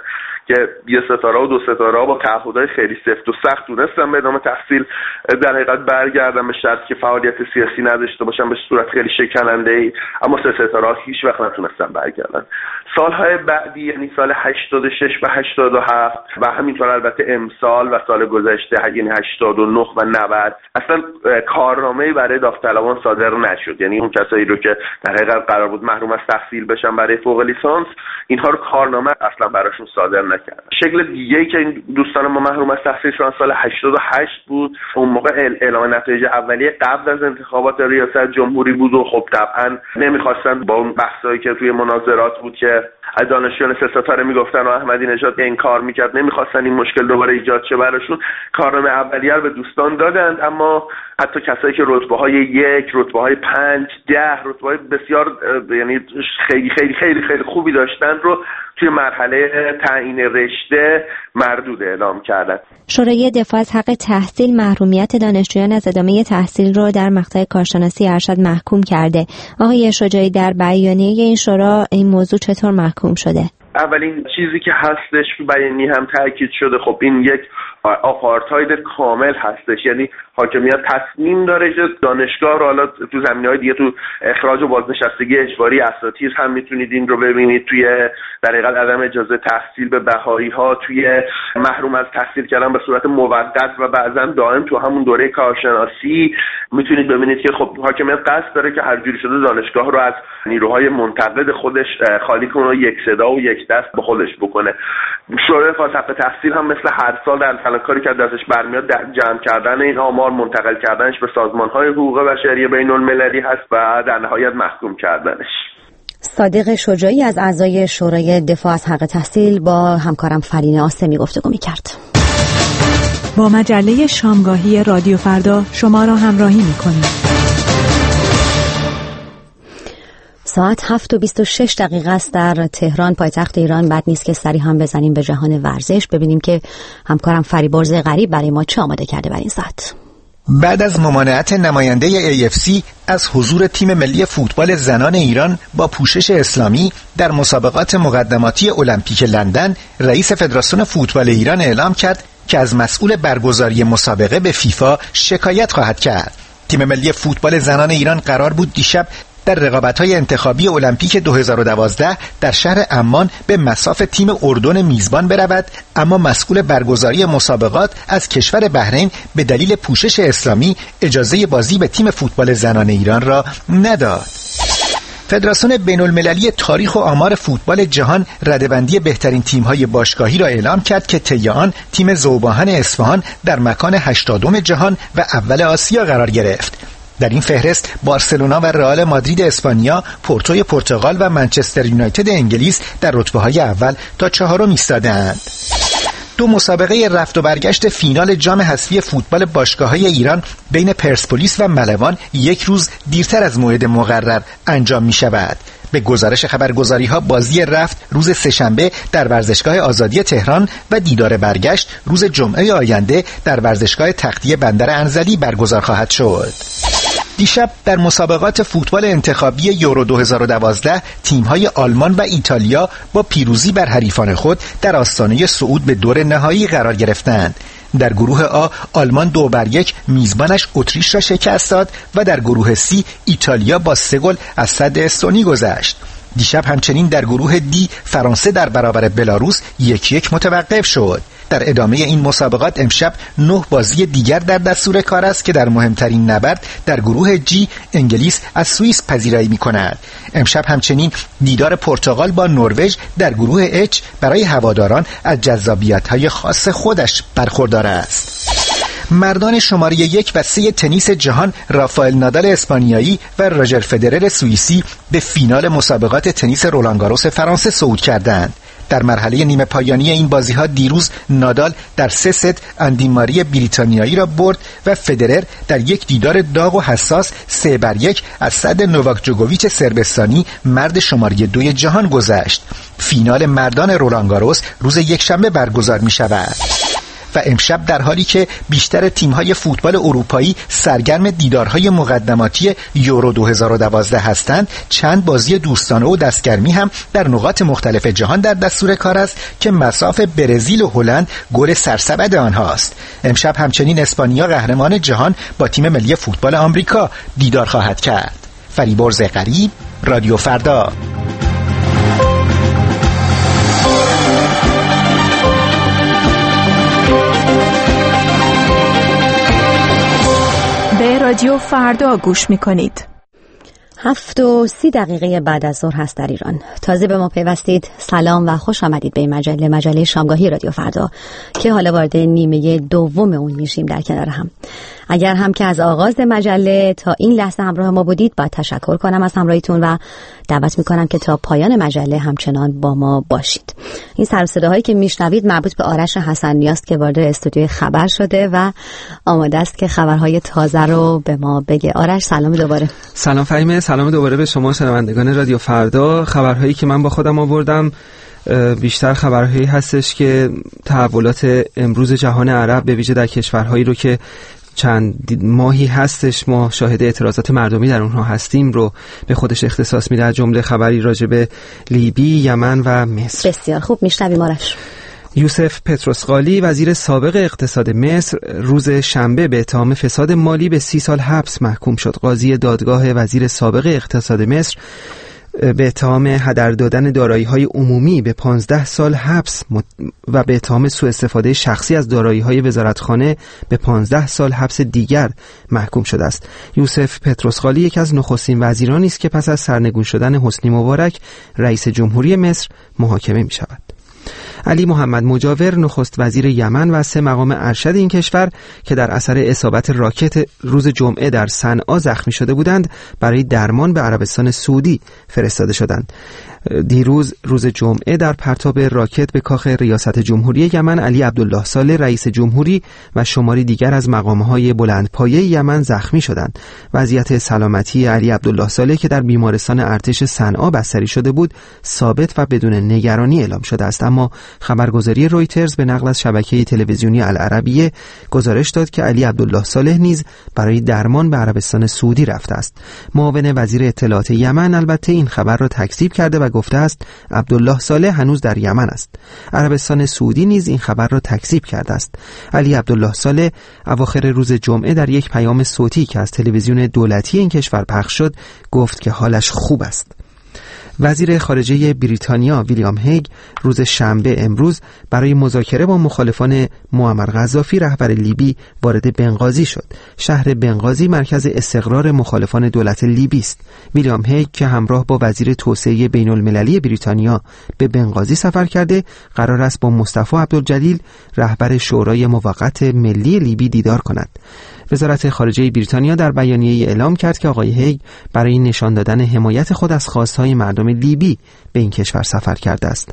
که یه ستاره و دو ستاره با تعهدات خیلی سفت و سخت تونستن به ادامه تحصیل در حقیقت برگردن، به شرطی که فعالیت سیاسی نداشته باشن به صورت خیلی شکننده‌ای، اما سه ستاره هیچ وقت نتونستن برگردن. سالهای بعدی یعنی سال 86 و 87 و همینطور البته امسال و سال گذشته یعنی 89 و 90 اصلا کارنامه‌ای برای داوطلبان صادر نشد. یعنی اون کسایی رو که در حقیقت قرار بود محروم از تحصیل بشن برای فوق لیسانس، اینها رو کارنامه اصلا براشون صادر نکردن. شکل دیگه‌ای که این دوستان ما محروم از تحصیل شدن سال 88 بود. اون موقع اعلام نتایج اولیه قبل از انتخابات ریاست جمهوری بود و خب طبعا نمیخواستن با اون بحثایی که توی مناظرات بود که از دانشجویان سه ستاره میگفتن و احمدی نژاد انکار میکرد، نمیخواستن این مشکل دوباره ایجاد شه براشون، کارنامه اولیه رو به دوستان دادند. اما حتی کسایی که رتبه‌های 1، رتبه‌های 5، 10، رتبه‌های بسیار یعنی خیلی خیلی خیلی خیلی خوبی داشتن رو توی مرحله تعیین رشته مردود اعلام کردن. شورای دفاع از حق تحصیل محرومیت دانشجویان از ادامه تحصیل رو در مقطع کارشناسی ارشد محکوم کرده. آقای شجاعی، در بیانیه این شورا این موضوع چطور محکوم شده؟ اولین چیزی که هستش بیانیه هم تاکید شده، خب این یک آپارتاید کامل هستش. یعنی حاکمیت تصمیم داره که دانشگاه رو، حالا تو زمینه‌های دیگه تو اخراج و بازنشستگی اجباری اساتید هم میتونید این رو ببینید، توی در حقیقت عدم اجازه تحصیل به بهایی‌ها، توی محروم از تحصیل کردن به صورت موقت و بعضا دائم تو همون دوره کارشناسی میتونید ببینید که خب حاکمیت قصد داره که هر جوری شده دانشگاه رو از نیروهای منتقد خودش خالی کنه و یک صدا و یک دست به خودش بکنه. شورای دفاع از حق تحصیل هم مثل هر سال در کاری که دستش برمیاد جمع کردن این آمار، منتقل کردنش به سازمان‌های حقوق بشری بین‌المللی هست و در نهایت محکوم کردنش. صادق شجاعی از اعضای شورای دفاع از حق تحصیل با همکارم فرین آسمی گفتگو می‌کرد. با مجله شامگاهی رادیو فردا شما را همراهی می‌کنیم. ساعت 7:26 است در تهران پایتخت ایران. بد نیست که سری هم بزنیم به جهان ورزش، ببینیم که همکارم فریبرز غریب برای ما چه آماده کرده برای این ساعت. بعد از ممانعت نماینده AFC از حضور تیم ملی فوتبال زنان ایران با پوشش اسلامی در مسابقات مقدماتی المپیک لندن، رئیس فدراسیون فوتبال ایران اعلام کرد که از مسئول برگزاری مسابقه به فیفا شکایت خواهد کرد. تیم ملی فوتبال زنان ایران قرار بود دیشب در رقابت‌های انتخابی المپیک 2012 در شهر عمان به مصاف تیم اردن میزبان برود، اما مسئول برگزاری مسابقات از کشور بحرین به دلیل پوشش اسلامی اجازه بازی به تیم فوتبال زنان ایران را نداد. فدراسیون بین‌المللی تاریخ و آمار فوتبال جهان رده‌بندی بهترین تیم‌های باشگاهی را اعلام کرد که طی آن تیم ذوب‌آهن اصفهان در مکان 80م جهان و اول آسیا قرار گرفت. در این فهرست بارسلونا و رئال مادرید اسپانیا، پورتوی پرتغال و منچستر یونایتد انگلیس در رتبه‌های اول تا چهارم ایستاده‌اند. دو مسابقه رفت و برگشت فینال جام حذفی فوتبال باشگاه‌های ایران بین پرسپولیس و ملوان یک روز دیرتر از موعد مقرر انجام می‌شود. به گزارش خبرگزاری‌ها بازی رفت روز سه‌شنبه در ورزشگاه آزادی تهران و دیدار برگشت روز جمعه آینده در ورزشگاه تختی بندر انزلی برگزار خواهد شد. دیشب در مسابقات فوتبال انتخابی یورو 2012 تیم‌های آلمان و ایتالیا با پیروزی بر حریفان خود در آستانه صعود به دور نهایی قرار گرفتند. در گروه آ آلمان 2-1 میزبانش اتریش را شکست داد و در گروه سی ایتالیا با 3 گل از صد استونی گذشت. دیشب همچنین در گروه دی فرانسه در برابر بلاروس 1-1 متوقف شد. در ادامه این مسابقات امشب 9 بازی دیگر در دستور کار است که در مهمترین نبرد در گروه جی انگلیس از سوئیس پذیرایی می‌کند. امشب همچنین دیدار پرتغال با نروژ در گروه اچ برای هواداران از جذابیت‌های خاص خودش برخوردار است. مردان شماره 1 و 3 تنیس جهان رافائل نادال اسپانیایی و راجر فدرر سوئیسی به فینال مسابقات تنیس رولانگاروس فرانسه صعود کردند. در مرحله نیمه پایانی این بازی‌ها دیروز نادال در 3 ست اندی ماری بریتانیایی را برد و فدرر در یک دیدار داغ و حساس 3-1 از صد نوواک جوکوویچ صربستانی مرد شماره 2 جهان گذشت. فینال مردان رولانگاروس روز یکشنبه برگزار می‌شود. و امشب در حالی که بیشتر تیم‌های فوتبال اروپایی سرگرم دیدارهای مقدماتی یورو 2012 هستند، چند بازی دوستانه و دستگرمی هم در نقاط مختلف جهان در دستور کار است که مصاف برزیل و هلند گل سرسبد آنهاست. امشب همچنین اسپانیا قهرمان جهان با تیم ملی فوتبال آمریکا دیدار خواهد کرد. فریبرز غریب، رادیو فردا. به رادیو فردا گوش می‌کنید. 7:30 بعد از ظهر هست در ایران. تازه به ما پیوستید. سلام و خوش آمدید به مجله شامگاهی رادیو فردا که حالا وارد نیمه دوم اون میشیم در کنار هم. اگر هم که از آغاز مجله تا این لحظه همراه ما بودید، باید تشکر کنم از همراهیتون و دعوت میکنم که تا پایان مجله همچنان با ما باشید. این سر و صداهایی که میشنوید مربوط به آرش حسن نیاست که وارد استودیوی خبر شده و آماده است که خبرهای تازه رو به ما بگه. آرش سلام دوباره. سلام فهیمه، سلام دوباره به شما شنوندگان رادیو فردا. خبرهایی که من با خودم آوردم بیشتر خبرهایی هستش که تحولات امروز جهان عرب به ویژه در کشورهایی رو که چند ماهی هستش ما شاهد اعتراضات مردمی در اونها هستیم رو به خودش اختصاص میده. از جمله خبری راجع به لیبی، یمن و مصر. بسیار خوب، میشنویم آرش. یوسف پتروسقالی وزیر سابق اقتصاد مصر روز شنبه به اتهام فساد مالی به 30 سال حبس محکوم شد. قاضی دادگاه وزیر سابق اقتصاد مصر به اتهام هدر دادن دارایی‌های عمومی به 15 سال حبس و به اتهام سوء استفاده شخصی از دارایی‌های وزارتخانه به 15 سال حبس دیگر محکوم شده است. یوسف پتروسقالی یکی از نخستین وزیرانی است که پس از سرنگون شدن حسنی مبارک رئیس جمهوری مصر محاکمه می‌شود. علی محمد مجاور نخست وزیر یمن و 3 مقام ارشد این کشور که در اثر اصابت راکت روز جمعه در صنعا زخمی شده بودند برای درمان به عربستان سعودی فرستاده شدند. دیروز روز جمعه در پرتاب راکت به کاخ ریاست جمهوری یمن علی عبدالله صالح رئیس جمهوری و شماری دیگر از مقام‌های بلندپایه یمن زخمی شدند. وضعیت سلامتی علی عبدالله صالح که در بیمارستان ارتش صنعا بستری شده بود ثابت و بدون نگرانی اعلام شده است، اما خبرگزاری رویترز به نقل از شبکه تلویزیونی العربیه گزارش داد که علی عبدالله صالح نیز برای درمان به عربستان سعودی رفته است. معاون وزیر اطلاعات یمن البته این خبر را تکذیب کرده و گفته است عبدالله صالح هنوز در یمن است. عربستان سعودی نیز این خبر را تکذیب کرده است. علی عبدالله صالح اواخر روز جمعه در یک پیام صوتی که از تلویزیون دولتی این کشور پخش شد گفت که حالش خوب است. وزیر خارجه بریتانیا ویلیام هیگ روز شنبه امروز برای مذاکره با مخالفان معمر قذافی رهبر لیبی وارد بنغازی شد. شهر بنغازی مرکز استقرار مخالفان دولت لیبی است. ویلیام هیگ که همراه با وزیر توسعه بین المللی بریتانیا به بنغازی سفر کرده قرار است با مصطفی عبدالجلیل رهبر شورای موقت ملی لیبی دیدار کند. وزارت خارجه بریتانیا در بیانیه‌ای اعلام کرد که آقای هیگ برای نشان دادن حمایت خود از خواستهای مردم لیبی به این کشور سفر کرده است.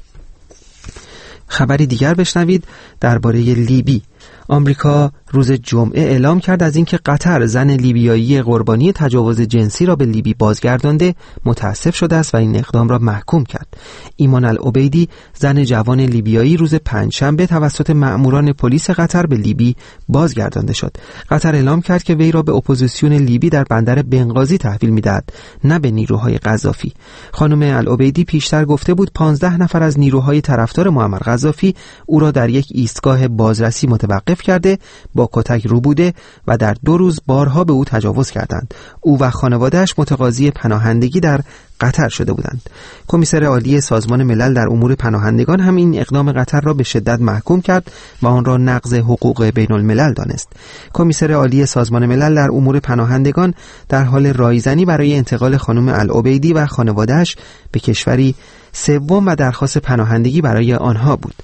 خبری دیگر بشنوید درباره لیبی. آمریکا روز جمعه اعلام کرد از اینکه قطر زن لیبیایی قربانی تجاوز جنسی را به لیبی بازگردانده متاسف شده است و این اقدام را محکوم کرد. ایمان العبیدی زن جوان لیبیایی روز پنجشنبه توسط مأموران پلیس قطر به لیبی بازگردانده شد. قطر اعلام کرد که وی را به اپوزیسیون لیبی در بندر بنغازی تحویل می‌دهد، نه به نیروهای قذافی. خانم العبیدی پیشتر گفته بود 15 نفر از نیروهای طرفدار معمر قذافی او را در یک ایستگاه بازرسی متوقف کرده با کتک رو بوده و در 2 روز بارها به او تجاوز کردند. او و خانواده‌اش متقاضی پناهندگی در قطر شده بودند. کمیسر عالی سازمان ملل در امور پناهندگان هم این اقدام قطر را به شدت محکوم کرد و آن را نقض حقوق بین الملل دانست. کمیسر عالی سازمان ملل در امور پناهندگان در حال رایزنی برای انتقال خانم العبیدی و خانواده‌اش به کشوری سوم و درخواست پناهندگی برای آنها بود.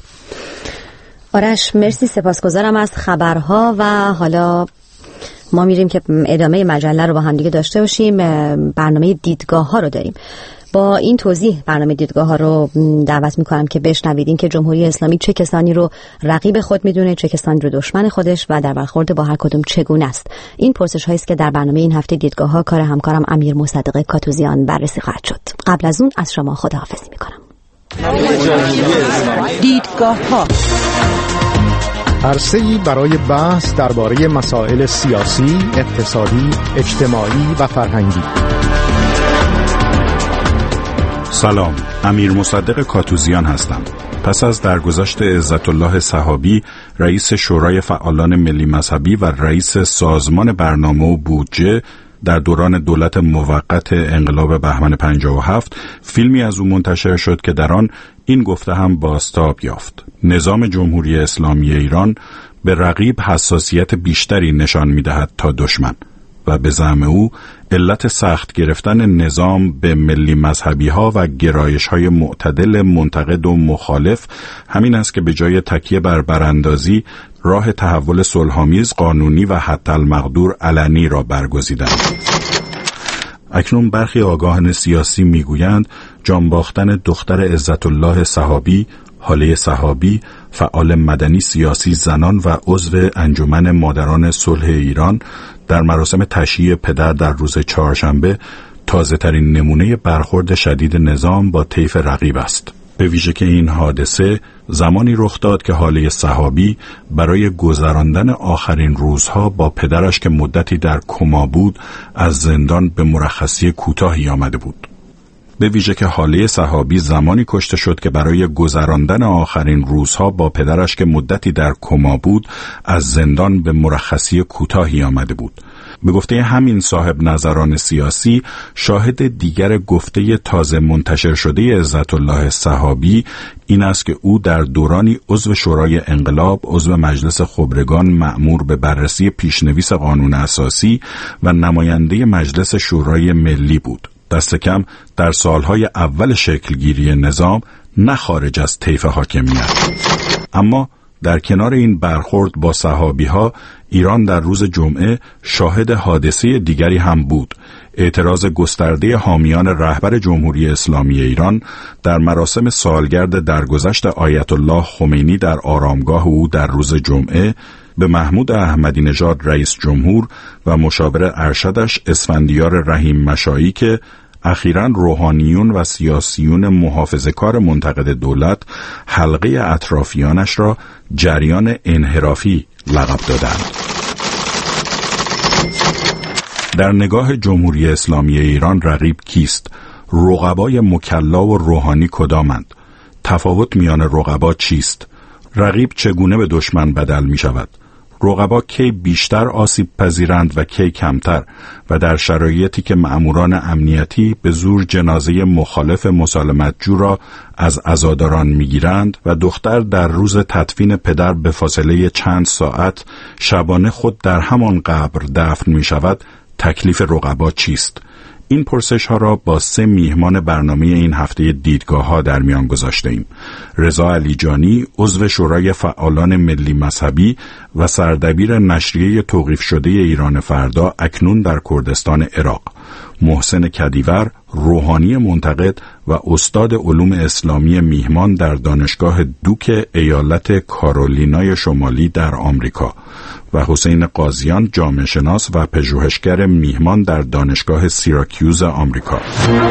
آرش مرسی، سپاسگزارم از خبرها و حالا ما میریم که ادامه مجله رو با هم دیگه داشته باشیم. برنامه دیدگاه ها رو داریم. با این توضیح برنامه دیدگاه ها رو دعوت میکنم که بشنوید این که جمهوری اسلامی چه کسانی رو رقیب خود میدونه، چه کسانی رو دشمن خودش و در برخورد با هر کدوم چگونه است. این پرسش هایی است که در برنامه این هفته دیدگاه ها کار همکارم امیر مصدق کاتوزیان بررسی خواهد شد. قبل از اون از شما خداحافظی میکنم. دیدگاه ها. عرصه‌ای برای بحث درباره مسائل سیاسی، اقتصادی، اجتماعی و فرهنگی. سلام، امیر مصدق کاتوزیان هستم. پس از درگذشت عزت الله صحابی، رئیس شورای فعالان ملی مذهبی و رئیس سازمان برنامه و بودجه در دوران دولت موقت انقلاب بهمن 57، فیلمی از او منتشر شد که در آن این گفته هم بازتاب یافت: نظام جمهوری اسلامی ایران به رقیب حساسیت بیشتری نشان می‌دهد تا دشمن، و به زعم او علت سخت گرفتن نظام به ملی مذهبی ها و گرایش های معتدل منتقد و مخالف همین است که به جای تکیه بر براندازی راه تحول صلح‌آمیز، قانونی و حتی المقدور علنی را برگزیدند. اکنون برخی آگاهان سیاسی میگویند جان باختن دختر عزت الله صحابی، حاله صحابی، فعال مدنی، سیاسی، زنان و عضو انجمن مادران صلح ایران در مراسم تشییع پدر در روز چهارشنبه تازه ترین نمونه برخورد شدید نظام با طیف رقیب است. به ویژه که این حادثه زمانی رخ داد که حاله صحابی برای گذراندن آخرین روزها با پدرش که مدتی در کما بود از زندان به مرخصی کوتاهی آمده بود. به ویژه که حاله صحابی زمانی کشته شد که برای گذراندن آخرین روزها با پدرش که مدتی در کما بود از زندان به مرخصی کوتاهی آمده بود. به گفته همین صاحب نظران سیاسی، شاهد دیگر گفته تازه منتشر شده عزت الله صحابی این است که او در دورانی عضو شورای انقلاب، عضو مجلس خبرگان مأمور به بررسی پیشنویس قانون اساسی و نماینده مجلس شورای ملی بود. دست کم در سالهای اول شکلگیری نظام، نه خارج از طیف حاکمیت. اما در کنار این برخورد با صحابی ها، ایران در روز جمعه شاهد حادثه دیگری هم بود: اعتراض گسترده حامیان رهبر جمهوری اسلامی ایران در مراسم سالگرد درگذشت آیت الله خمینی در آرامگاه او در روز جمعه به محمود احمدی نژاد رئیس جمهور و مشاور ارشدش اسفندیار رحیم مشایی که اخیراً روحانیون و سیاسیون محافظه‌کار منتقد دولت حلقه اطرافیانش را جریان انحرافی لقب دادند. در نگاه جمهوری اسلامی ایران رقیب کیست؟ رقبای مکلا و روحانی کدامند؟ تفاوت میان رقبا چیست؟ رقیب چگونه به دشمن بدل می شود؟ رقبا کی بیشتر آسیب پذیرند و کی کمتر، و در شرایطی که مأموران امنیتی به زور جنازه مخالف مسالمتجو را از عزاداران میگیرند و دختر در روز تدفین پدر به فاصله چند ساعت شبانه خود در همان قبر دفن می شود، تکلیف رقبا چیست؟ این پرسش ها را با 3 میهمان برنامه این هفته دیدگاه ها در میان گذاشته ایم: رضا علیجانی، عضو شورای فعالان ملی مذهبی و سردبیر نشریه توقیف شده ایران فردا اکنون در کردستان عراق، محسن کدیور، روحانی منتقد و استاد علوم اسلامی میهمان در دانشگاه دوک ایالت کارولینای شمالی در آمریکا، و حسین قاضیان، جامعه شناس و پژوهشگر میهمان در دانشگاه سیراکیوز آمریکا.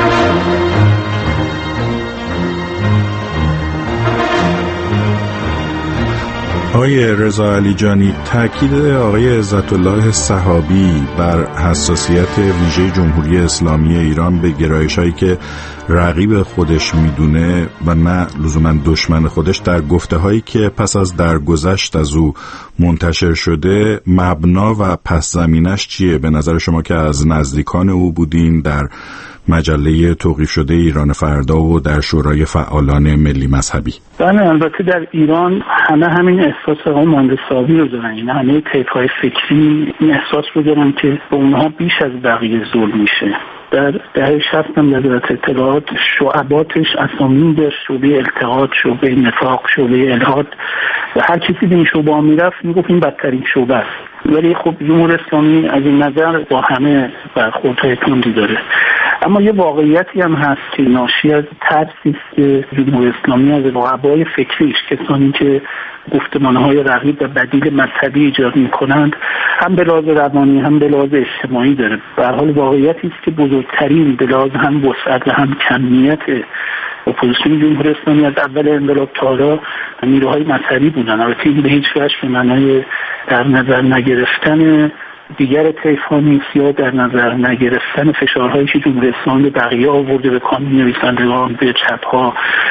آقای رضا علیجانی، تأکید آقای عزت الله صحابی بر حساسیت ویژه جمهوری اسلامی ایران به گرایش‌هایی که رقیب خودش میدونه و نه لزوما دشمن خودش در گفته‌هایی که پس از درگذشت از او منتشر شده، مبنا و پس زمینش چیه؟ به نظر شما که از نزدیکان او بودین در مجله توقیف شده ایران فردا و در شورای فعالان ملی مذهبی. بله، البته در ایران همه همین احساس مهندس‌سازی رو دارن، این همه طیف‌های فکری این احساس رو دارن که به اونها بیش از بقیه ظلم میشه. در دهه 60 وزارت اطلاعات شعباتش اسامی در شعبه التقاط، شعبه نفاق، شعبه الحاد و هر کسی به این شعبه میرفت میگفت این بدترین شعبه است. ولی خب جمهوری اسلامی از این نظر با همه برخوردهای تندی داره. اما یه واقعیتی هم هست که ناشی از ترسی است که جمهوری اسلامی از رقبای فکریش، کسانی که گفتمانهای رقیب و بدیل مذهبی ایجاد می‌کنند، هم به لحاظ روانی هم به لحاظ اجتماعی داره. به هر حال واقعیتی است که بزرگترین به لحاظ هم وسعت و هم کمیت اپوزیسیون جمهوری اسلامی از اول انقلاب تا حالا نیروهای مذهبی بودن. البته این به هیچ وجه به معنای در نظر نگرفتن دیگر طیف‌ها نیست یا در نظر نگرفتن فشارهایی که جمهوری اسلامی به بقیه آورده، به کانون نویسندگان، به چپ‌ها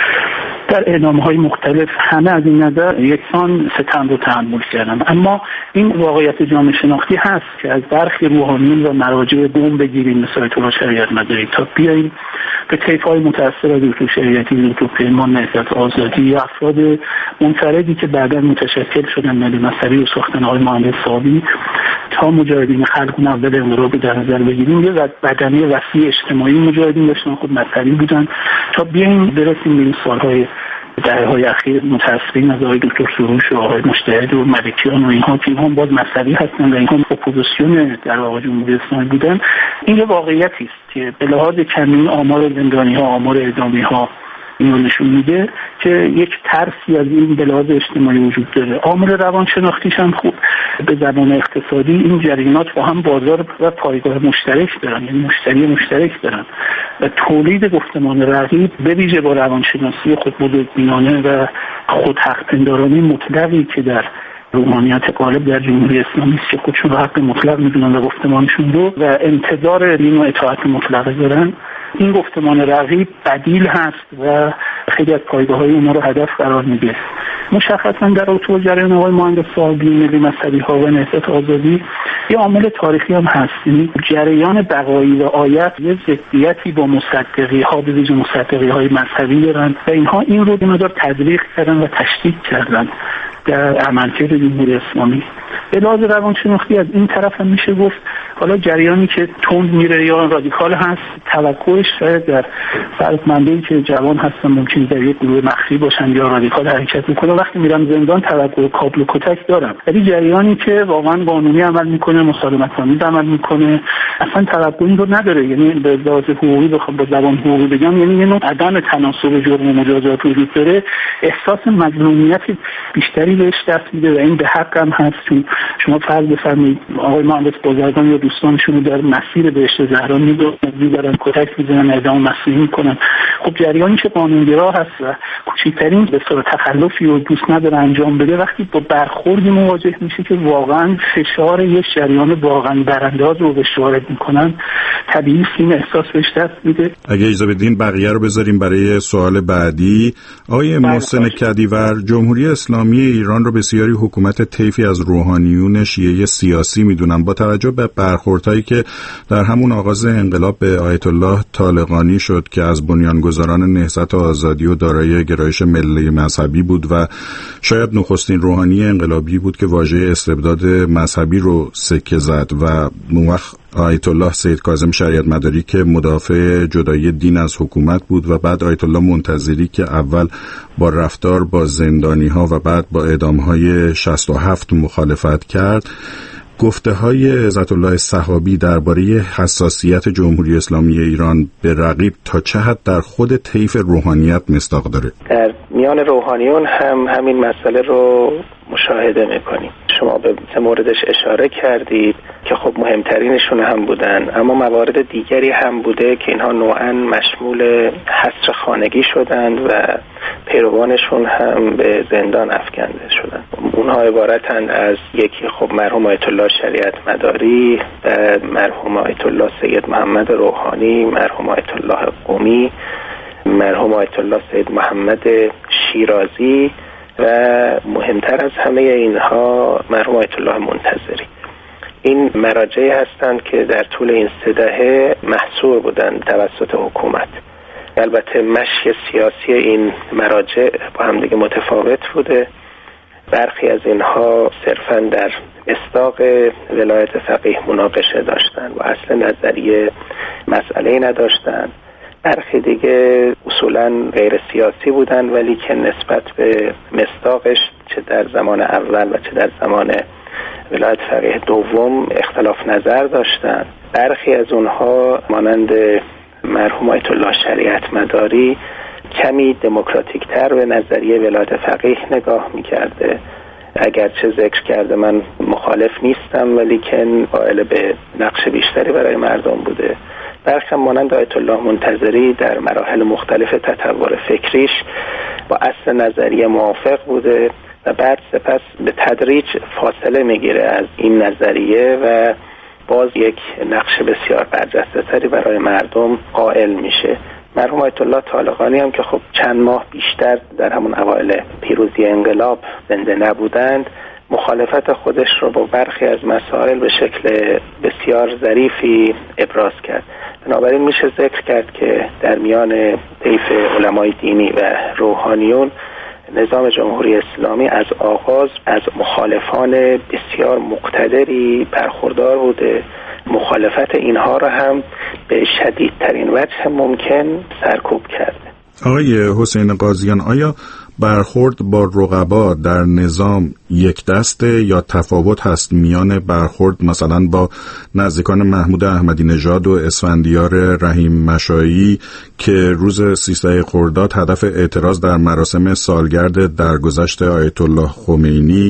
در اعلامه‌های مختلف. همه از این نظر یکسان ستم رو تحمل کردن. اما این واقعیت جامعه شناختی هست که از برخی روحانیون و مراجع بوم بگیریم مثل آیت الله شریعت مداری تا بیاییم به طیف‌های متأثر از دکتر شریعتی، دکتر پیمان، نهضت آزادی یا افراد منفردی که بعداً متشکل شدن ملی مذهبی و ساختن آقای مهندس صابی تا مجاهدین خلق اول انقلاب در نظر بگیریم. یه بدنه وسیع اجتماعی مجاهدین داشتن، خود مذهبی بودن، تا بیاییم برسیم به این سالهای دهه‌های اخیر متأثرین از آقای دکتر سروش و آقای مجتهد و ملکیان و اینها که هم باز مذهبی هستن و اینها اپوزیسیون در واقع جمهوری اسلامی بودن. این یه واقعیتی است که به لحاظ کمی آمار زندانی‌ها، آمار اعدامی‌ها اینو نشون میده که یک ترسی از این به لحاظ اجتماعی وجود داره. عامل روانشناختیش هم خوب. به زبان اقتصادی این جریانات با هم بازار و پایگاه مشترک دارن، یعنی مشتری مشترک دارن و تولید گفتمان رقیب به ویژه با روانشناسی خود بزرگبینانه و خود حق‌پندارانه مطلقی که در روحانیت غالب در جمهوری اسلامی است که خودشون رو حق مطلق میدونن و گفتمانشون رو و انتظار این و اطاعت مطلق دارن، این گفتمان رقیب بدیل هست و خیلی از پایگاه‌های اونها رو هدف قرار میده. مشخصا در اوج جریان آقای مهندس صابی، ملی مذهبی ها و نهضت آزادی یه عامل تاریخی هم هست. یعنی جریان بقایی و آیت یه ضدیتی با مصدقی ها، به ویژه مصدقی های مذهبی دارن و اینها این رو به مقدار تدریق کردن و تشدید کردن در عملکرد جمهوری اسلامی. به لحاظ روانشناختی از این طرف هم میشه گفت حالا جریانی که تند میره یا رادیکال هست، توقعش شاید در فرزندانی که جوان هستن ممکنه در یک گروه مخفی باشن یا رادیکال حرکت میکنن، وقتی میرن زندان توقع کابل و کتک دارن. ولی جریانی که واقعا قانونی عمل میکنه، مسالمت‌آمیز عمل میکنه، اصلا توقعی رو نداره. یعنی به لحاظ حقوقی بخوام با زبان حقوقی بگم، یعنی یه نوع عدم تناسب جرم و مجازات وجود داره، احساس مظلومیت بیشتری بهش دست میده و این به حق هم هست. چون شما فرض بفرمایید آقای مهندس بازرگان یا دوستانشون رو در مسیر بهشت زهرا می‌دارن، کتک می‌زنن، اعدام مسیحی می‌کنن. خب جریانی که قانونگرا هست و کوچکترین به صورت تخلفی رو دوست نداره انجام بده، وقتی با برخوردی مواجه میشه که واقعا فشار یک جریان واقعا برانداز رو بهش وارد می‌کنن، طبیعی این احساس بهش دست میده. اگه اجازه بدین بقیه رو بذاریم برای سوال بعدی. آقای محسن کدیور، جمهوری اسلامی ایران رو بسیاری حکومت طیفی از روحانیون شیعه سیاسی میدونن. با توجه به برخوردهایی که در همون آغاز انقلاب به آیت الله طالقانی شد که از بنیانگذاران نهضت آزادی و دارای گرایش ملی مذهبی بود و شاید نخستین روحانی انقلابی بود که واژه استبداد مذهبی رو سکه زد و آیت الله سید کاظم شریعت مداری که مدافع جدایی دین از حکومت بود و بعد آیت الله منتظری که اول با رفتار با زندانی ها و بعد با اعدام های 67 مخالفت کرد. گفته های عزت الله صحابی درباره حساسیت جمهوری اسلامی ایران به رقیب تا چه حد در خود طیف روحانیت مصداق داره؟ در میان روحانیون هم همین مسئله رو مشاهده میکنیم. شما به موردش اشاره کردید که خب مهمترینشون هم بودن، اما موارد دیگری هم بوده که اینها نوعاً مشمول حصر خانگی شدند و پیروانشون هم به زندان افکنده شدند. اونها عبارتند از یکی خب مرحوم آیت الله شریعت مداری، مرحوم آیت الله سید محمد روحانی، مرحوم آیت الله قمی، مرحوم آیت الله سید محمد شیرازی و مهمتر از همه اینها مرحوم آیت الله منتظری. این مراجعی هستند که در طول این 3 دهه محصور بودند توسط حکومت. البته مشی سیاسی این مراجع با هم دیگه متفاوت بوده. برخی از اینها صرفاً در مصداق ولایت فقیه مناقشه داشتند و اصلا نظریه مسئله نداشتند. برخی دیگه اصولاً غیر سیاسی بودند ولی که نسبت به مصداقش چه در زمان اول و چه در زمان ولایت فقیه دوم اختلاف نظر داشتند. برخی از اونها مانند مرحوم آیت الله شریعت مداری کمی دموکراتیک تر به نظریه ولایت فقیه نگاه میکرده. اگرچه ذکر کرده من مخالف نیستم، ولی که قائل به نقش بیشتری برای مردم بوده. برخی مانند آیت الله منتظری در مراحل مختلف تطور فکریش با اصل نظریه موافق بوده و بعد سپس به تدریج فاصله میگیره از این نظریه و باز یک نقش بسیار برجسته تری برای مردم قائل میشه. مرحوم آیت الله طالقانی هم که خب چند ماه بیشتر در همون اوایل پیروزی انقلاب زنده نبودند، مخالفت خودش رو با برخی از مسائل به شکل بسیار ظریفی ابراز کرد. بنابراین میشه ذکر کرد که در میان طیف علمای دینی و روحانیون نظام جمهوری اسلامی از آغاز از مخالفان بسیار مقتدری برخوردار بوده. مخالفت اینها را هم به شدیدترین وجه ممکن سرکوب کرده. آقای حسین قاضیان، آیا برخورد با رقبا در نظام یک دسته یا تفاوت هست میان برخورد مثلا با نزدیکان محمود احمدی نژاد و اسفندیار رحیم مشایی که روز 13 خرداد هدف اعتراض در مراسم سالگرد درگذشت آیت الله خمینی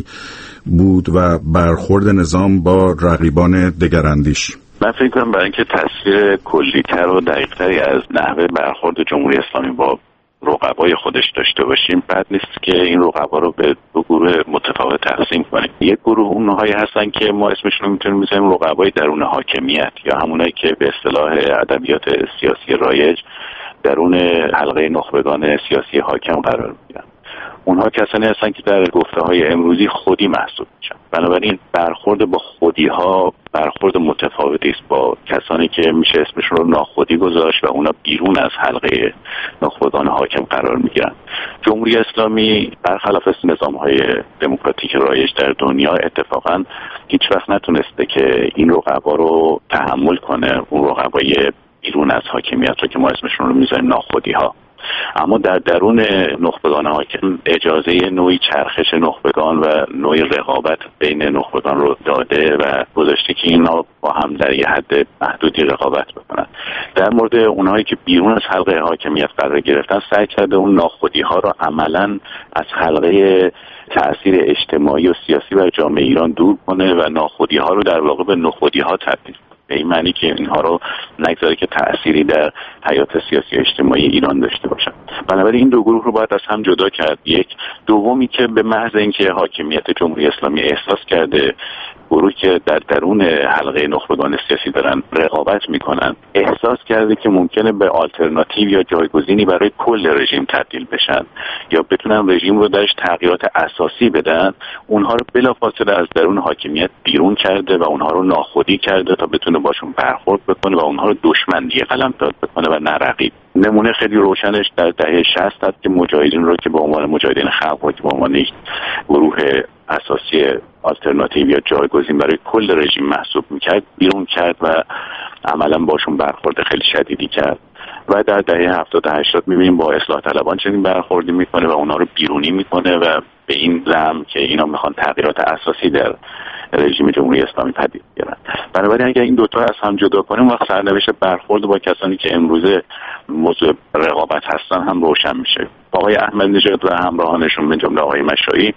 بود و برخورد نظام با رقیبان دگراندیش؟ من فکر کنم برای اینکه تصویر کلی‌تر و دقیق‌تری از نحوه برخورد جمهوری اسلامی با رقبای خودش داشته باشیم، بد نیست که این رقبا رو به دو گروه متفاوت تقسیم کنیم. یک گروه اونهایی هستن که ما اسمشون رو میتونیم بذاریم رقبای درون حاکمیت، یا همونایی که به اصطلاح ادبیات سیاسی رایج درون حلقه نخبگان سیاسی حاکم قرار میگیرن. اونها کسانی هستن که در گفته‌های امروزی خودی محسوب میشن. بنابراین برخورد با خودی‌ها برخورد متفاوتی است با کسانی که میشه اسمشون رو ناخودی گذاشت و اونا بیرون از حلقه نخبگان حاکم قرار میگیرن. جمهوری اسلامی برخلاف نظام‌های دموکراتیک رایج در دنیا اتفاقاً هیچ وقت نتونسته که این رقبا رو تحمل کنه، اون رقبای بیرون از حاکمیت رو که ما اسمشون رو میذاریم ناخودی‌ها. اما در درون نخبگان حاکم اجازه نوعی چرخش نخبگان و نوعی رقابت بین نخبگان رو داده و گذاشته که اینا با هم در یه حد محدودی رقابت بکنن. در مورد اونهایی که بیرون از حلقه حاکمیت قرار گرفتن سعی کرده اون ناخودی ها رو عملاً از حلقه تأثیر اجتماعی و سیاسی بر جامعه ایران دور کنه و ناخودی ها رو در واقع به نخودی ها تبدیل کنه، به این معنی که اینها رو نگذاره که تأثیری در حیات سیاسی اجتماعی ایران داشته باشن. بنابراین این دو گروه رو باید از هم جدا کرد. یک دومی که به محض اینکه حاکمیت جمهوری اسلامی احساس کرده گروهی که در درون حلقه نخبگان سیاسی دارن رقابت میکنن احساس کرده که ممکنه به آلترناتیو یا جایگزینی برای کل رژیم تبدیل بشن یا بتونن رژیم رو درش تغییرات اساسی بدن، اونها رو بلافاصله از درون حاکمیت بیرون کرده و اونها رو ناخودی کرده تا بتونه باشون برخورد بکنه و اونها رو دشمن دیگه قلمداد بکنه و نه رقیب. نمونه خیلی روشنش در دهه 60 هست که مجاهدین رو که به عنوان مجاهدین خلق و که به عنوان یک گروه اساسی آلترناتیو یا جایگزین برای کل رژیم محسوب میکرد بیرون کرد و عملا باشون برخورد خیلی شدیدی کرد. و در دهه 70 و 80 میبینیم با اصلاح طلبان چنین برخوردی میکنه و اونا رو بیرونی میکنه و به این زعم که اینا میخوان تغییرات اساسی در رژیم جمهوری اسلامی پدید بیارن. بنابراین اگر این دوتا از هم جدا کنیم وقت سرنوشت برخورد با کسانی که امروزه موضوع رقابت هستن هم روشن میشه. آقای احمدی نژاد و همراهانشون به جمله آقای مشایی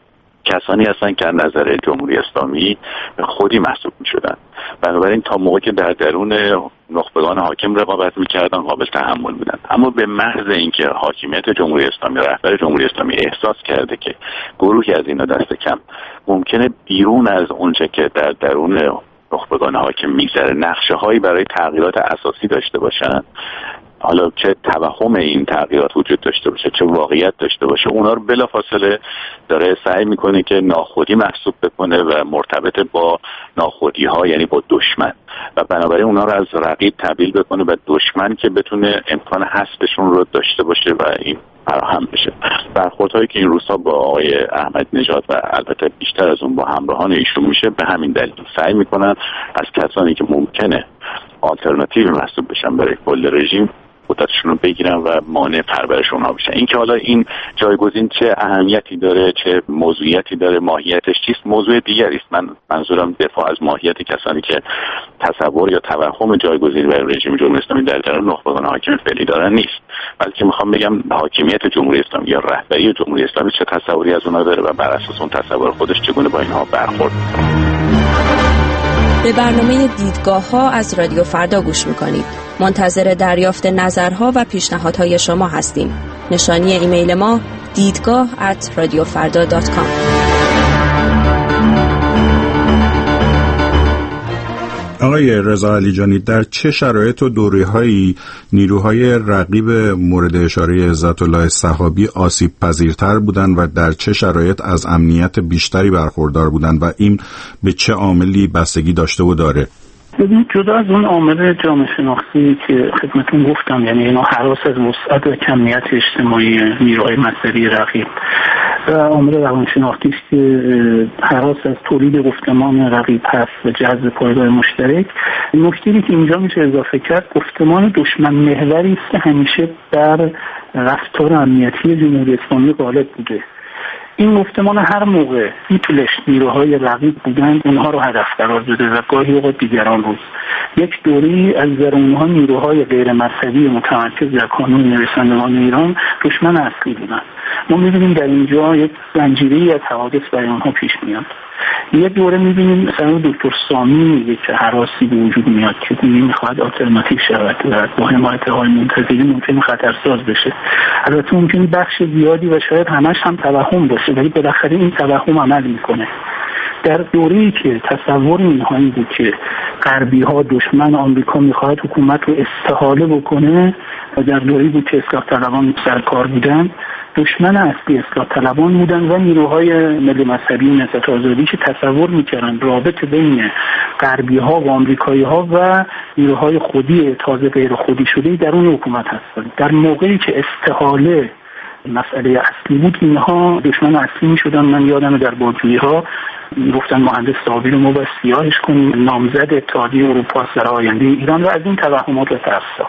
کسانی هستن که از نظر جمهوری اسلامی خودی محسوب میشدن. بنابراین تا موقعی که در درون نخبگان حاکم رقابت میکردن قابل تحمل بودن. اما به محض اینکه حاکمیت جمهوری اسلامی رهبر جمهوری اسلامی احساس کرده که گروهی از اینا دست کم ممکنه بیرون از اونچه که در درون نخبگان حاکم میگذره نقشه هایی برای تغییرات اساسی داشته باشن، حالا چه توهم این تغییرات وجود داشته باشه چه واقعیت داشته باشه، اونا رو بلافاصله داره سعی میکنه که ناخودی محسوب بکنه و مرتبط با ناخودی ها یعنی با دشمن و بنابراین اونا رو از رقیب تبدیل بکنه و دشمن که بتونه امکان حذفشون رو داشته باشه و این فراهم بشه. برخوردهایی که این روزها با آقای احمدی نژاد و البته بیشتر از اون با همراهان ایشون میشه به همین دلیل سعی میکنن از کسانی که ممکنه آلترناتیو محسوب بشن برای کل رژیم شهادتشون رو بگیرن و مانع پرورش اونها بشن. اینکه حالا این جایگزین چه اهمیتی داره، چه موضوعیتی داره، ماهیتش چیست، موضوع دیگری است. من منظورم دفاع از ماهیت کسانی که تصور یا توهم جایگزین بر رژیم جمهوری اسلامی در جریان نخبگان حاکم فعلی دارن نیست، بلکه میخوام بگم حاکمیت جمهوری اسلامی یا رهبری جمهوری اسلامی چه تصوری از اونها داره و بر اساس اون تصور خودش چگونه با اینها برخورد. به برنامه دیدگاه‌ها از رادیو فردا گوش می‌کنید. منتظر دریافت نظرها و پیشنهادهای شما هستیم. نشانی ایمیل ما دیدگاه@radiofarda.com. آقای رضا علیجانی، در چه شرایط و دوره‌هایی نیروهای رقیب مورد اشاره عزت الله صحابی آسیب پذیرتر بودند و در چه شرایط از امنیت بیشتری برخوردار بودند و این به چه عاملی بستگی داشته و داره؟ ببینید، جدا از اون عامل جامعه شناختی که خدمتتون گفتم، یعنی اینا هراس از وسعت و کمیت اجتماعی نیروهای مذهبی رقیب و عامل روانشناختی است که هراس از تولید گفتمان رقیب هست و جذب پایگاه مشترک. نکته‌ای که اینجا میشه اضافه کرد، گفتمان دشمن محوری است که همیشه در رفتار امنیتی جمهوری اسلامی غالب بوده. این گفتمان هر موقع میتونش نیروهای رقیب بودن اونها رو هدف قرار بده و گاهی اوقات دیگران رو. یک دوری از اونها نیروهای غیر مذهبی متمرکز در کانون نویسندگان ایران دشمن اصلی بودن. ما میبینیم در اینجا یک زنجیره‌ای از حوادث برای اونها پیش میاد. یه دوره میبینیم مثلا دکتر سامی میگه که هراسی به وجود میاد که دیگه میخواد آلترناتیو شود و با حمایت های منتظری ممکنه خطرساز بشه. البته ممکنه بخش زیادی و شاید همش هم توهم باشه، ولی بالاخره این توهم عمل میکنه. در دوره‌ای که تصور اینها این بود که غربی‌ها دشمن آمریکا میخواد حکومت رو استحاله بکنه و در دوره‌ای بود که اصلاح طلبان سرکار بودن، دشمن اصلی اصلاح طلبان بودن و نیروهای ملی مذهبی نهضت آزادی که تصور میکردن رابطه بین غربی‌ها و آمریکایی‌ها و نیروهای خودی تازه غیر خودی شده در اون حکومت هستند. در موقعی که استحاله مسئله اصلی بود، اینها دشمن اصلی میشدن. من یادم در بازجویی‌ها گفتن مهندس صابری رو ما باید سیاهش کنیم، نامزد اتحادیه اروپا در آینده ایران، و از این توهمات و ترس‌ها.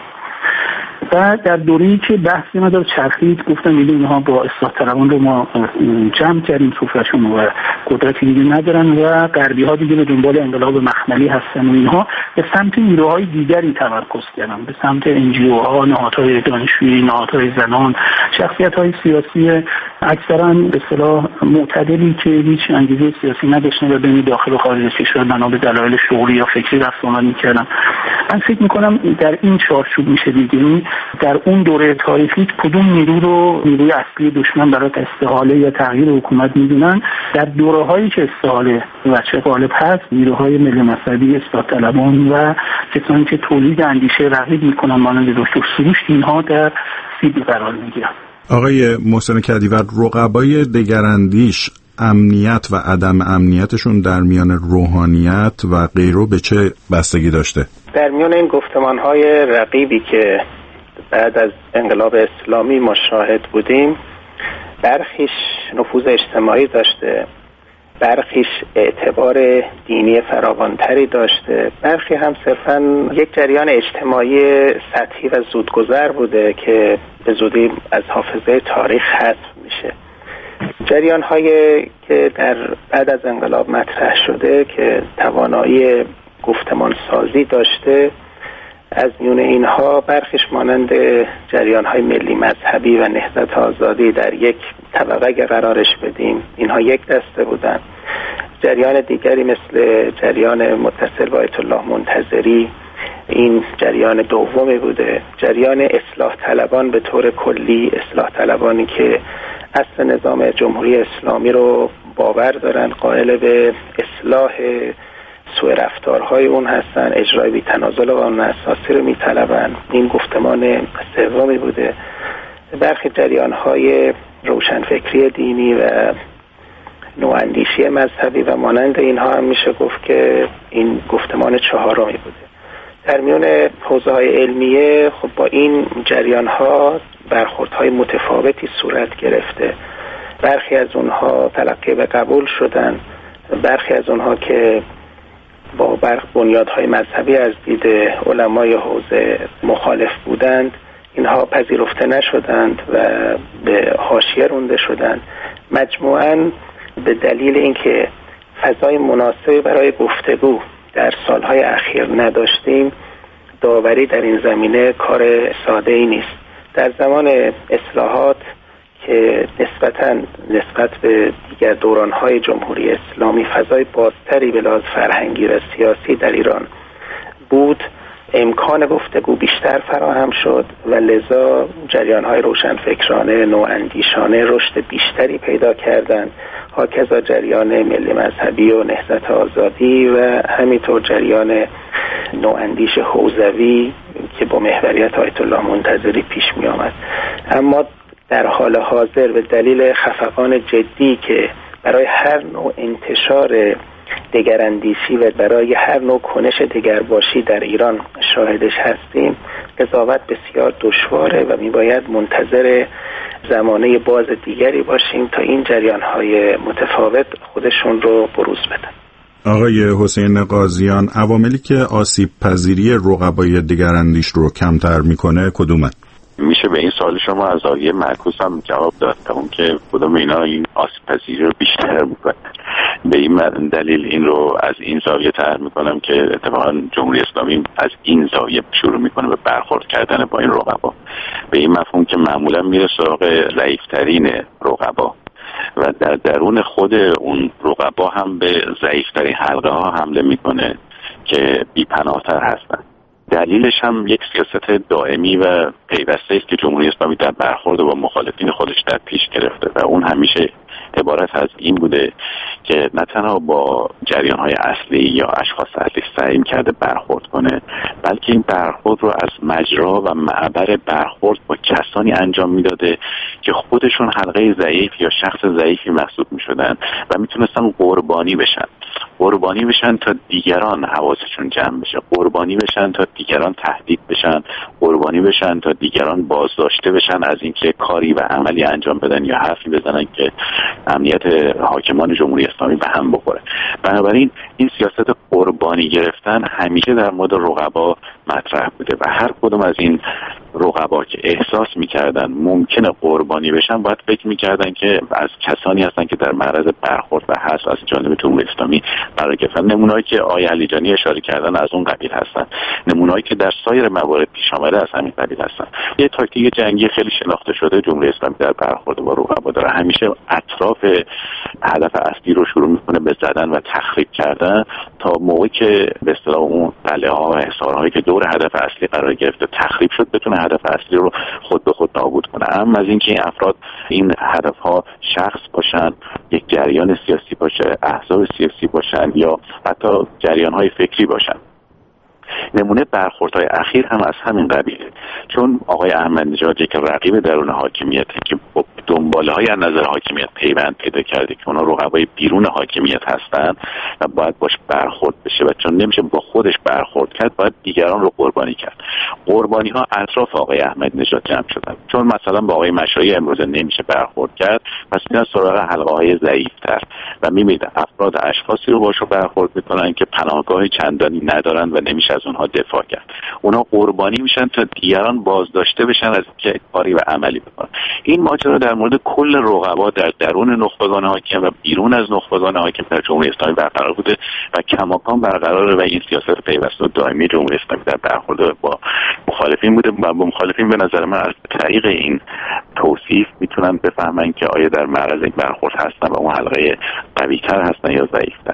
و در دوره‌ای که بحثی نداره چرخید، گفتم میگه اینها با اصلاح طلبان رو ما جمع کردیم سفره‌شون و قدرتی دیگه ندارن و غربی‌ها دیگه به دنبال انقلاب مخملی هستن و اینها به سمت نیروهای دیگری تمرکز کردن، به سمت NGOها، نهادهای دانشجویی، نهادهای زنان، شخصیت‌های سیاسی اکثرا به اصطلاح معتدلی که هیچ انگیزه سیاسی نداشتن و بین داخل و خارج از کشور بنا به دلایل شغلی یا فکری رفت آمد می‌کردن. من فکر می‌کنم در این چارچوب میشه دیدیم در اون دوره تاریخی کدوم نیرو رو نیروی اصلی دشمن برای استحاله یا تغییر حکومت میدونن. در دوره‌هایی که استحاله و چه غالب هست، نیروهای ملی مذهبی، اصلاح طلبان و کسانی که تولید اندیشه رقیب میکنن مانند دکتر سروش، اینها در سیب قرار میگیرن. آقای محسن کدیور، رقبای دگراندیش امنیت و عدم امنیتشون در میان روحانیت و غیره به چه بستگی داشته؟ در میان این گفتمان‌های رقیبی که بعد از انقلاب اسلامی ما شاهد بودیم، برخیش نفوذ اجتماعی داشته، برخیش اعتبار دینی فراوانتری داشته، برخی هم صرفاً یک جریان اجتماعی سطحی و زودگذر بوده که به زودی از حافظه تاریخ حذف میشه. جریان‌هایی که در بعد از انقلاب مطرح شده که توانایی گفتمان سازی داشته، از میون اینها برخیش مانند جریان‌های ملی مذهبی و نهضت آزادی در یک طبقه قرارش بدیم، اینها یک دسته بودن. جریان دیگری مثل جریان متصل با آیت الله منتظری، این جریان دومی بوده. جریان اصلاح طلبان به طور کلی، اصلاح طلبانی که اصل نظام جمهوری اسلامی رو باور دارن، قائل به اصلاح سوء رفتارهای اون هستن، اجرای بی تنازل قانون اساسی رو میطلبن. این گفتمان سومی بوده. برخی جریانهای روشنفکری دینی و نواندیشی مذهبی و مانند اینها هم میشه گفت که این گفتمان چهارمی بوده. در میون حوزه‌های علمیه خب با این جریانها برخوردهای متفاوتی صورت گرفته. برخی از اونها تلقی به قبول شدن، برخی از اونها که با بنیادهای مذهبی از دید علمای حوزه مخالف بودند، اینها پذیرفته نشدند و به حاشیه رانده شدند. مجموعاً به دلیل اینکه فضای مناسبی برای گفتگو در سالهای اخیر نداشتیم، داوری در این زمینه کار ساده ای نیست. در زمان اصلاحات که نسبت به دیگر دورانهای جمهوری اسلامی فضای بازتری به لحاظ فرهنگی و سیاسی در ایران بود، امکان گفتگو بیشتر فراهم شد و لذا جریان‌های روشنفکرانه، نواندیشانه رشد بیشتری پیدا کردند. هاکذا جریان ملی مذهبی و نهضت آزادی و همینطور جریان نواندیش حوزوی که با محوریت آیت الله منتظری پیش می آمد. اما در حال حاضر به دلیل خفقان جدی که برای هر نوع انتشار دگراندیشی و برای هر نوع کنش دگرباشی در ایران شاهدش هستیم، قضاوت بسیار دشواره و میباید منتظر زمانه باز دیگری باشیم تا این جریان‌های متفاوت خودشون رو بروز بدن. آقای حسین قاضیان، عواملی که آسیب پذیری رقبای دگراندیش رو کمتر میکنه کدومه؟ میشه به این سوال شما از آقای معکوس هم جواب داد تا اون که کدوم اینا این آسیب پذیری رو بیشتر میکنه. به این دلیل این رو از این زاویه طرح میکنم که اتفاقا جمهوری اسلامی از این زاویه شروع میکنه به برخورد کردن با این رقبا، به این مفهوم که معمولا میره سراغ ضعیفترین رقبا و در درون خود اون رقبا هم به ضعیفترین حلقه ها حمله میکنه که بی‌پناه‌تر هستن. دلیلش هم یک سیاست دائمی و پیوسته است که جمهوری اسلامی در برخورد با مخالفین خودش در پیش گرفته و اون همیشه عبارت از این بوده که نه تنها با جریان‌های اصلی یا اشخاص اصلی سعی کرده برخورد کنه، بلکه این برخورد رو از مجرا و معبر برخورد با کسانی انجام میداده که خودشون حلقه ضعیف یا شخص ضعیفی محسوب میشدن و میتونستن قربانی بشن تا دیگران حواسشون جمع بشه، قربانی بشن تا دیگران تهدید بشن، قربانی بشن تا دیگران بازداشته بشن از اینکه کاری و عملی انجام بدن یا حرفی بزنن که امنیت حاکمان جمهوری اسلامی به هم بخوره. بنابراین این سیاست قربانی گرفتن همیشه در مورد رقبا مطرح بوده و هر کدوم از این رقبا که احساس می‌کردن ممکنه قربانی بشن باید فکر می‌کردن که از کسانی هستن که در معرض برخورد و حذف از جانب جمهوری اسلامی قرار گرفتن. نمونه‌ای که آقای علیجانی اشاره کردن از اون قبیل هستن، نمونه‌ای که در سایر موارد پیش آمده از همین قبیل هستن. یه تاکتیک جنگی خیلی شناخته شده جمهوری اسلامی در برخورد با رقبا داره، همیشه اطراف هدف اصلی رو شروع می‌کنه به زدن و تخریب کردن تا موقعی که به اصطلاح اون قلعه‌ها و حصارهایی که دور هدف اصلی قرار گرفته تخریب شد بتونه هدف اصلی رو خود به خود نابود کنه. اما از اینکه این افراد این هدف‌ها شخص باشن، یک جریان سیاسی باشه، احزاب سیاسی باشن یا حتی جریان‌های فکری باشن. نمونه برخوردهای اخیر هم از همین قبیله، چون آقای احمد نژاد یک رقیب درون حاکمیت که با دنباله‌های از نظر حاکمیت پیوند پیدا کرده که اونا رقبای بیرون حاکمیت هستن و باید باش برخورد بشه و چون نمیشه با خودش برخورد کرد باید دیگران رو قربانی کرد. قربانی‌ها اطراف آقای احمد نژاد جمع شدن، چون مثلا با آقای مشایی امروز نمیشه برخورد کرد، پس میان سراغ حلقه‌های ضعیف‌تر و می‌بینید افراد اشخاصی رو باشو برخورد می‌کنن که پناهگاه چندانی ندارن و نمیشه از اونها دفاع کرد. اونا قربانی میشن تا دیگران بازداشته بشن از اینکه کاری و عملی بکنن. این ماجرا در مورد کل رقبا در درون نخبگان حاکم و بیرون از نخبگان حاکم در جمهوری اسلامی برقرار بوده و کماکان برقراره و این سیاست پیوسته و دائمی جمهوری اسلامی در برخورد با مخالفین بوده و با مخالفین به نظر من از طریق این توصیف میتونن بفهمن که آیا در معرض این برخورد هستن و اون حلقه قوی‌تر هستن یا ضعیف‌تر.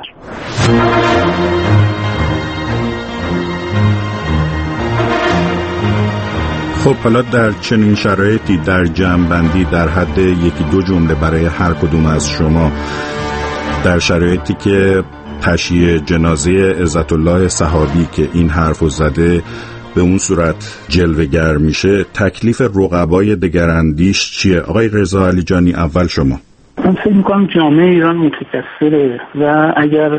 خب حالا در چنین شرایطی در جمع‌بندی در حد یکی دو جمله برای هر کدوم از شما، در شرایطی که تشییع جنازه عزت الله صحابی که این حرفو زده به اون صورت جلوه‌گر میشه، تکلیف رقبای دگراندیش چیه؟ آقای رضا علیجانی اول شما. من فکر می‌کنم جامعه ایران متکثره و اگر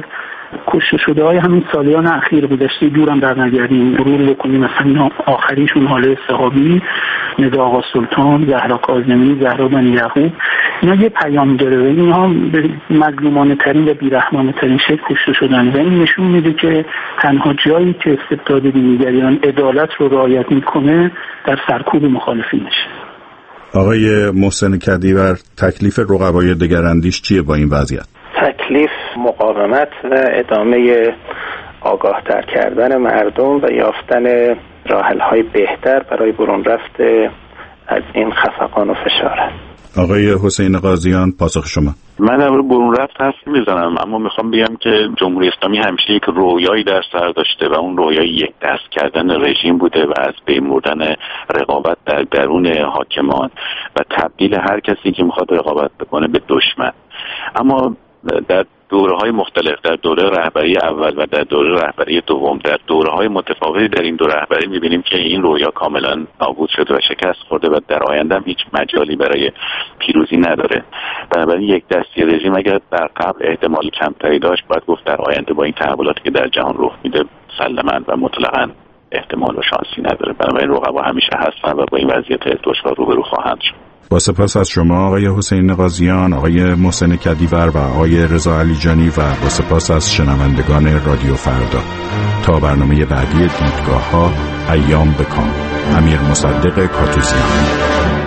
کشته شده های همین سالیان اخیر گذشته دورم در نگردیم مرور بکنیم، مثلا آخریشون حاله صحابی، ندا آقا سلطان، زهرا کاظمی، زهرا بنی یعقوب، اینا یه پیام داره و اینها به مظلومانه ترین و بیرحمانه ترین شکل کشته شدن و این نشون میده که تنها جایی که استبداد دینیگریان عدالت رو رعایت میکنه در سرکوب مخالفینشه. آقای محسن کدیور، تکلیف رقبای دگراندیش چیه با این وضعیت؟ تکلیف مقاومت و ادامه آگاهتر کردن مردم و یافتن راحل‌های بهتر برای برون رفت از این خفقان و فشار. آقای حسین قاضیان، پاسخ شما. من در برون رفت حرف میزنم، اما میخوام بگم که جمهوری اسلامی همیشه یک رویایی در سر داشته و اون رویایی یک دست کردن رژیم بوده و از بین بردن رقابت در درون حاکمان و تبدیل هر کسی که میخواد رقابت بکنه به دشمن. اما در دوره‌های مختلف، در دوره رهبری اول و در دوره رهبری دوم، در دوره‌های متفاوتی در این دو رهبری می‌بینیم که این رویا کاملا نابود شده و شکست خورده و در آینده هم هیچ مجالی برای پیروزی نداره. بنابراین یک دستی رژیم اگر در قبل احتمال کمتری داشت، باید گفت در آینده با این تحولاتی که در جهان رخ میده مسلماً و مطلقاً احتمال و شانسی نداره. بنابراین رقبا همیشه هستن و با این وضعیت دشوار روبرو خواهند شد. با سپاس از شما آقای حسین قاضیان، آقای محسن کدیور و آقای رضا علیجانی و با سپاس از شنوندگان رادیو فردا. تا برنامه بعدی دیدگاه‌ها، ایام بکام. امیر مصدق کاتوزیان.